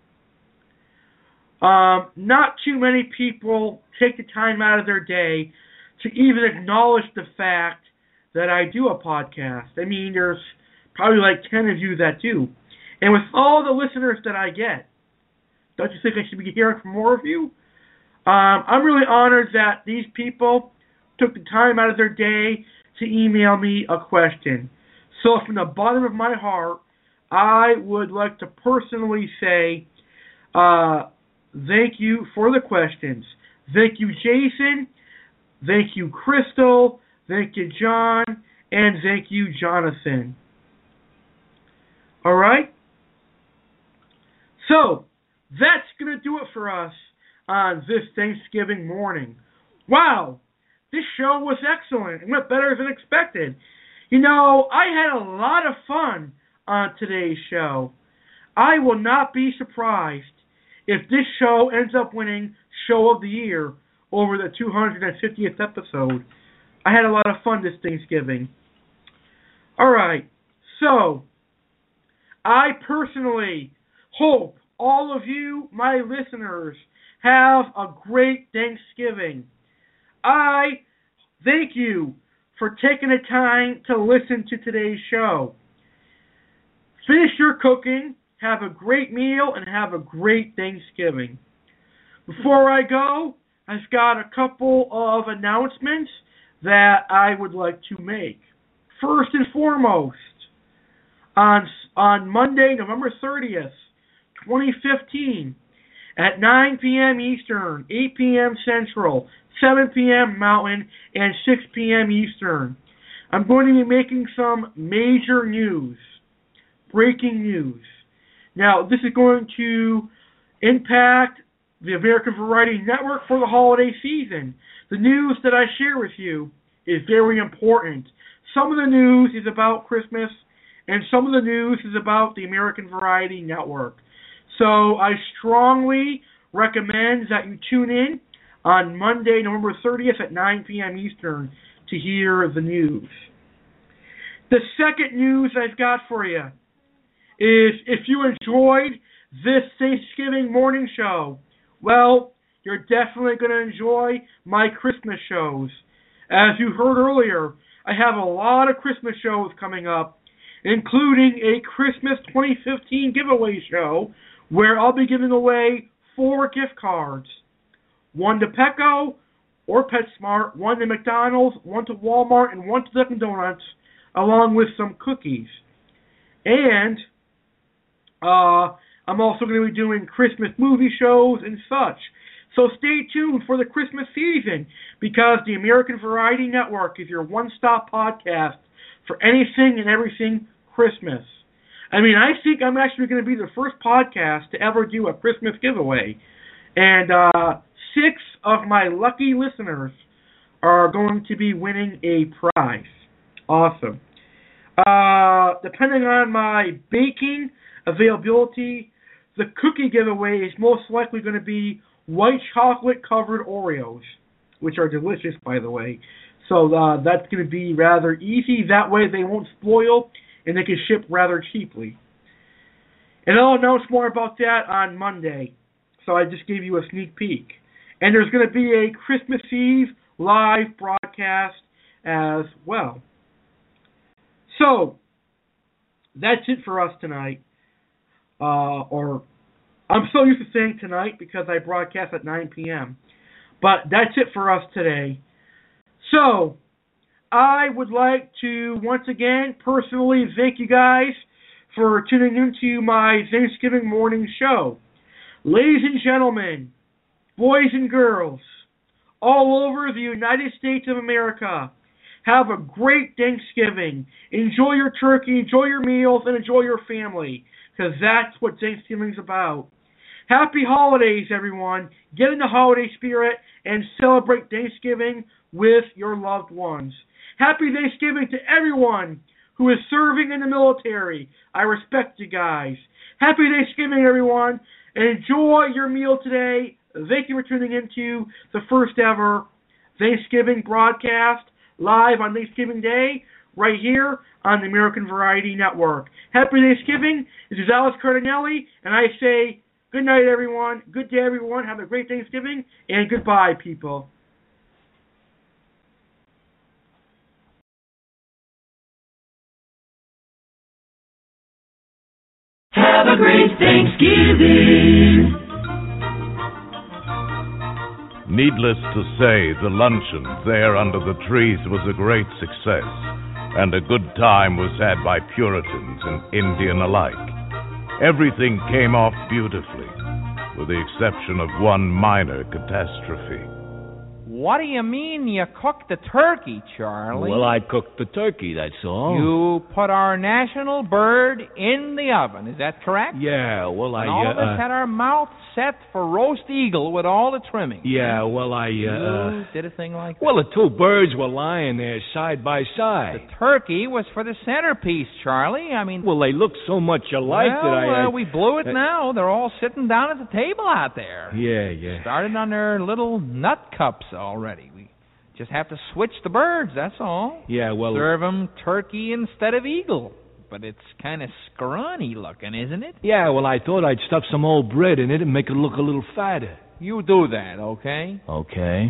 Um, not too many people take the time out of their day to even acknowledge the fact that I do a podcast. I mean, there's probably like ten of you that do. And with all the listeners that I get, don't you think I should be hearing from more of you? Um, I'm really honored that these people took the time out of their day to email me a question. So from the bottom of my heart, I would like to personally say uh, thank you for the questions. Thank you, Jason. Thank you, Crystal. Thank you, John. And thank you, Jonathan. All right? So, that's going to do it for us on this Thanksgiving morning. Wow, this show was excellent. It went better than expected. You know, I had a lot of fun on today's show. I will not be surprised if this show ends up winning Show of the Year over the two hundred fiftieth episode. I had a lot of fun this Thanksgiving. All right, so I personally hope all of you, my listeners, have a great Thanksgiving. I thank you for taking the time to listen to today's show. Finish your cooking, have a great meal, and have a great Thanksgiving. Before I go, I've got a couple of announcements that I would like to make. First and foremost, on on Monday, November thirtieth, twenty fifteen, at nine p.m. Eastern, eight p.m. Central, seven p.m. Mountain, and six p.m. Eastern, I'm going to be making some major news, breaking news. Now, this is going to impact the American Variety Network for the holiday season. The news that I share with you is very important. Some of the news is about Christmas, and some of the news is about the American Variety Network. So I strongly recommend that you tune in on Monday, November thirtieth at nine p.m. Eastern to hear the news. The second news I've got for you is if you enjoyed this Thanksgiving morning show, well, you're definitely going to enjoy my Christmas shows. As you heard earlier, I have a lot of Christmas shows coming up, including a Christmas twenty fifteen giveaway show where I'll be giving away four gift cards. One to Petco or PetSmart, one to McDonald's, one to Walmart, and one to Dunkin' Donuts, along with some cookies. And uh, I'm also going to be doing Christmas movie shows and such. So stay tuned for the Christmas season, because the American Variety Network is your one-stop podcast for anything and everything Christmas. I mean, I think I'm actually going to be the first podcast to ever do a Christmas giveaway. And uh, six of my lucky listeners are going to be winning a prize. Awesome. Uh, depending on my baking availability, the cookie giveaway is most likely going to be white chocolate covered Oreos, which are delicious, by the way. So uh, that's going to be rather easy. That way they won't spoil and they can ship rather cheaply. And I'll announce more about that on Monday. So I just gave you a sneak peek. And there's going to be a Christmas Eve live broadcast as well. So that's it for us tonight. Uh, or I'm so used to saying tonight because I broadcast at nine p.m. But that's it for us today. So, I would like to once again personally thank you guys for tuning into my Thanksgiving morning show. Ladies and gentlemen, boys and girls, all over the United States of America, have a great Thanksgiving. Enjoy your turkey, enjoy your meals, and enjoy your family, because that's what Thanksgiving's about. Happy holidays, everyone. Get in the holiday spirit and celebrate Thanksgiving with your loved ones. Happy Thanksgiving to everyone who is serving in the military. I respect you guys. Happy Thanksgiving, everyone, and enjoy your meal today. Thank you for tuning into the first ever Thanksgiving broadcast live on Thanksgiving Day right here on the American Variety Network. Happy Thanksgiving. This is Alex Cardinelli, and I say good night, everyone. Good day, everyone. Have a great Thanksgiving, and goodbye, people. Have a great Thanksgiving. Needless to say, the luncheon there under the trees was a great success, and a good time was had by Puritans and Indian alike. Everything came off beautifully, with the exception of one minor catastrophe. What do you mean you cooked the turkey, Charlie? Well, I cooked the turkey, that's all. You put our national bird in the oven, is that correct? Yeah, well, I... And all of us uh, had our mouth set for roast eagle with all the trimmings. Yeah, well, I... Uh, you did a thing like that? Well, the two birds were lying there side by side. The turkey was for the centerpiece, Charlie. I mean... Well, they look so much alike well, that I... Well, I, uh, we blew it uh, now. They're all sitting down at the table out there. Yeah, yeah. Started on their little nut cups already. We just have to switch the birds, that's all. Yeah, well... Serve them turkey instead of eagle. But it's kind of scrawny looking, isn't it? Yeah, well, I thought I'd stuff some old bread in it and make it look a little fatter. You do that, okay? Okay.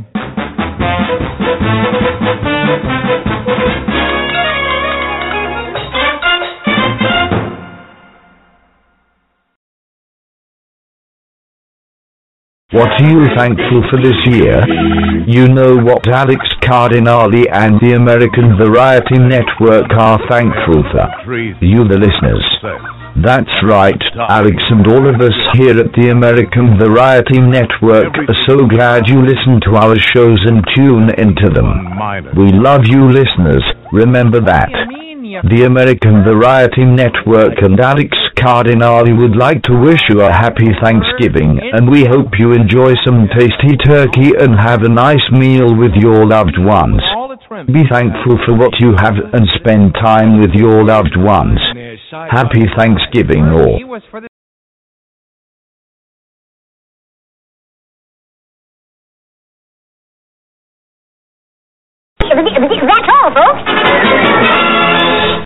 What are you thankful for this year? You know what Alex Cardinale and the American Variety Network are thankful for. You the listeners. That's right, Alex and all of us here at the American Variety Network are so glad you listen to our shows and tune into them. We love you listeners, remember that. The American Variety Network and Alex Cardinale would like to wish you a happy Thanksgiving, and we hope you enjoy some tasty turkey and have a nice meal with your loved ones. Be thankful for what you have and spend time with your loved ones. Happy Thanksgiving all. That's all, folks.